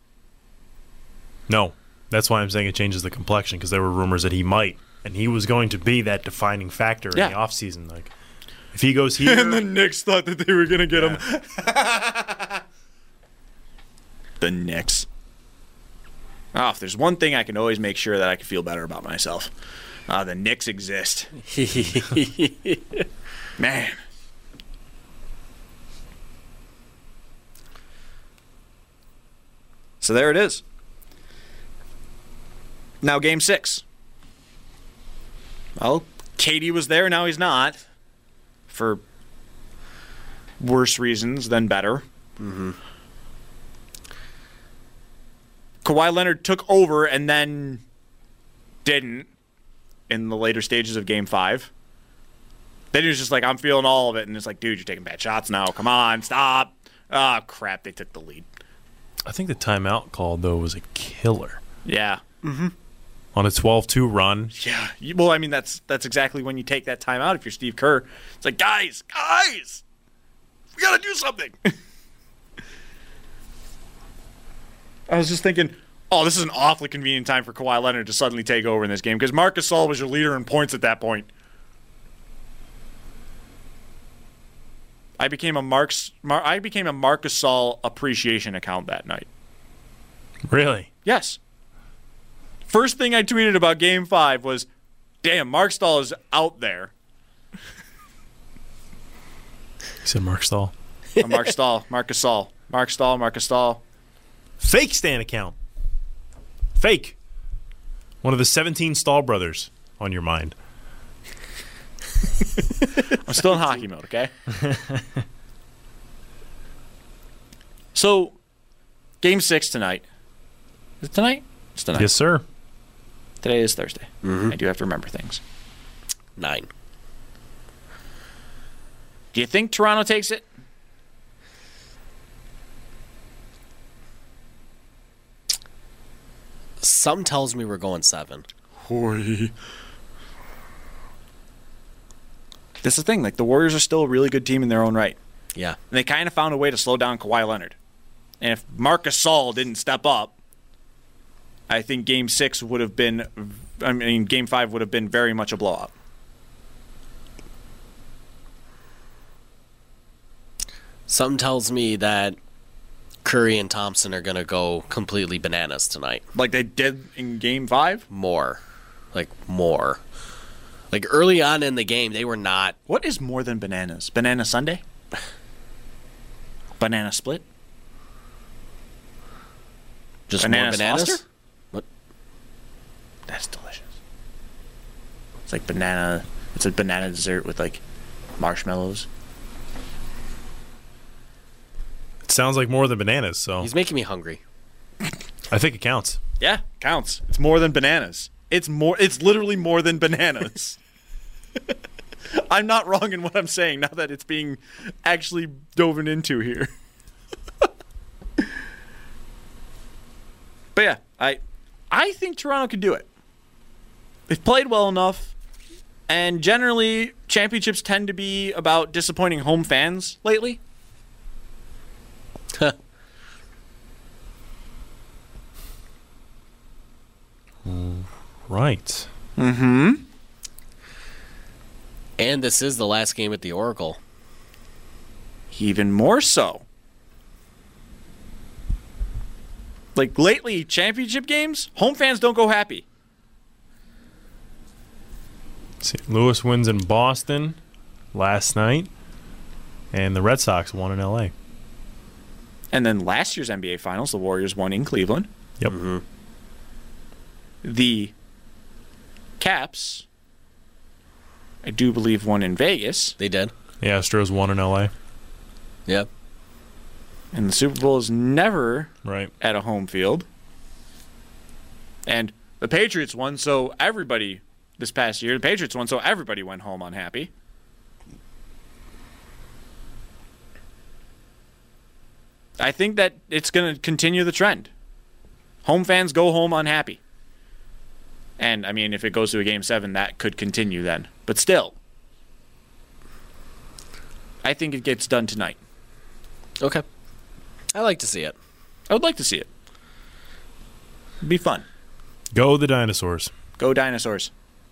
Speaker 10: No. That's why I'm saying it changes the complexion, because there were rumors that he might. And he was going to be that defining factor
Speaker 8: yeah.
Speaker 10: in the offseason. Like, if he goes here...
Speaker 8: And the Knicks thought that they were going to get yeah. him. The Knicks. Oh, if there's one thing I can always make sure that I can feel better about myself, uh, the Knicks exist. Man. So there it is. Now game six. Well, K D was there, now he's not. For worse reasons than better.
Speaker 9: Mm-hmm.
Speaker 8: Kawhi Leonard took over and then didn't in the later stages of game five. Then he was just like, I'm feeling all of it. And it's like, dude, you're taking bad shots now. Come on, stop. Oh, crap, they took the lead.
Speaker 10: I think the timeout call, though, was a killer.
Speaker 8: Yeah. Mm-hmm.
Speaker 10: On a twelve two run.
Speaker 8: Yeah. Well, I mean, that's that's exactly when you take that timeout if you're Steve Kerr. It's like, guys, guys, we got to do something. I was just thinking, oh, this is an awfully convenient time for Kawhi Leonard to suddenly take over in this game because Marc Gasol was your leader in points at that point. I became a Mark's, Mar- I became a Marc Gasol appreciation account that night.
Speaker 10: Really?
Speaker 8: Yes. First thing I tweeted about Game Five was, "Damn, Marc Stahl is out there."
Speaker 10: You said Marc Stahl.
Speaker 8: uh, Marc Stahl, Marc Gasol, Marc Stahl, Marc Gasol.
Speaker 10: Fake Stan account. Fake. One of the seventeen Stahl brothers on your mind.
Speaker 8: I'm still in hockey mode, okay? So, game six tonight. Is it tonight? It's tonight.
Speaker 10: Yes, sir.
Speaker 8: Today is Thursday.
Speaker 9: Mm-hmm.
Speaker 8: I do have to remember things.
Speaker 9: Nine.
Speaker 8: Do you think Toronto takes it?
Speaker 9: Some tells me we're going seven.
Speaker 8: Hoy. That's the thing. Like, the Warriors are still a really good team in their own right.
Speaker 9: Yeah.
Speaker 8: And they kind of found a way to slow down Kawhi Leonard. And if Marc Gasol didn't step up, I think Game Six would have been. I mean, Game Five would have been very much a blowout.
Speaker 9: Something tells me that Curry and Thompson are going to go completely bananas tonight.
Speaker 8: Like they did in Game Five?
Speaker 9: More. Like, more. Like, early on in the game, they were not...
Speaker 8: What is more than bananas? Banana Sunday? Banana split?
Speaker 9: Just
Speaker 8: banana
Speaker 9: more bananas?
Speaker 8: Foster?
Speaker 9: What?
Speaker 8: That's delicious. It's like banana... It's a banana dessert with, like, marshmallows.
Speaker 10: It sounds like more than bananas, so...
Speaker 9: He's making me hungry.
Speaker 10: I think it counts.
Speaker 8: Yeah, counts. It's more than bananas. It's more. It's literally more than bananas. I'm not wrong in what I'm saying now that it's being actually dove into here. But yeah, I I think Toronto could do it. They've played well enough, and generally championships tend to be about disappointing home fans lately.
Speaker 10: Right.
Speaker 8: Mm-hmm.
Speaker 9: And this is the last game at the Oracle.
Speaker 8: Even more so. Like, lately, championship games, home fans don't go happy.
Speaker 10: Saint Louis wins in Boston last night, and the Red Sox won in L A.
Speaker 8: And then last year's N B A Finals, the Warriors won in Cleveland.
Speaker 10: Yep.
Speaker 9: Mm-hmm.
Speaker 8: The Caps, I do believe, won in Vegas.
Speaker 9: They did.
Speaker 10: The Astros won in L A.
Speaker 9: Yep.
Speaker 8: And the Super Bowl is never
Speaker 10: right
Speaker 8: at a home field. And the Patriots won, so everybody, this past year, the Patriots won, so everybody went home unhappy. I think that it's going to continue the trend. Home fans go home unhappy. And, I mean, if it goes to a Game seven, that could continue then. But still, I think it gets done tonight.
Speaker 9: Okay. I like to see it.
Speaker 8: I would like to see it. It'd be fun.
Speaker 10: Go the Dinosaurs.
Speaker 8: Go Dinosaurs.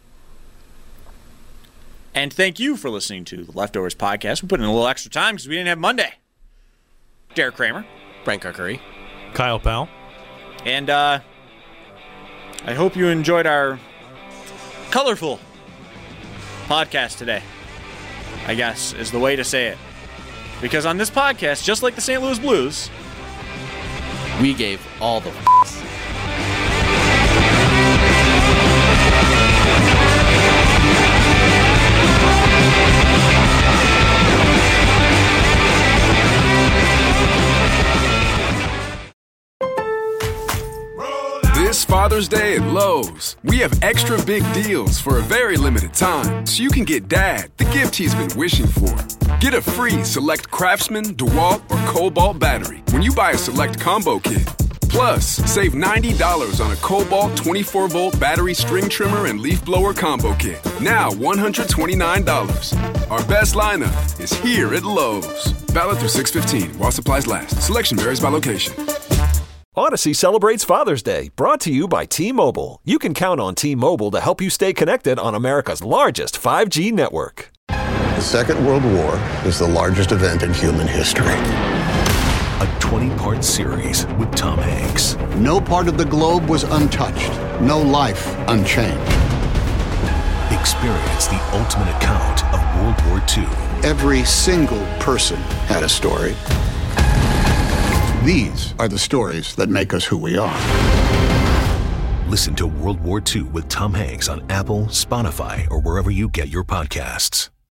Speaker 8: And thank you for listening to the Leftovers Podcast. We put in a little extra time because we didn't have Monday. Derek Kramer.
Speaker 9: Frank Arcuri.
Speaker 10: Kyle Powell.
Speaker 8: And uh, I hope you enjoyed our colorful podcast today, I guess, is the way to say it. Because on this podcast, just like the Saint Louis Blues,
Speaker 9: we gave all the f***s.
Speaker 13: This Father's Day at Lowe's, we have extra big deals for a very limited time, so you can get Dad the gift he's been wishing for. Get a free Select Craftsman, DeWalt, or Cobalt battery when you buy a Select Combo Kit. Plus, save ninety dollars on a Cobalt twenty-four volt battery string trimmer and leaf blower combo kit. Now one hundred twenty-nine dollars. Our best lineup is here at Lowe's. Valid through six fifteen while supplies last. Selection varies by location.
Speaker 16: Odyssey celebrates Father's Day, brought to you by T-Mobile. You can count on T-Mobile to help you stay connected on America's largest five G network.
Speaker 17: The Second World War is the largest event in human history.
Speaker 18: A twenty-part series with Tom Hanks.
Speaker 17: No part of the globe was untouched. No life unchanged.
Speaker 18: Experience the ultimate account of World War Two.
Speaker 17: Every single person had a story. These are the stories that make us who we are.
Speaker 18: Listen to World War Two with Tom Hanks on Apple, Spotify, or wherever you get your podcasts.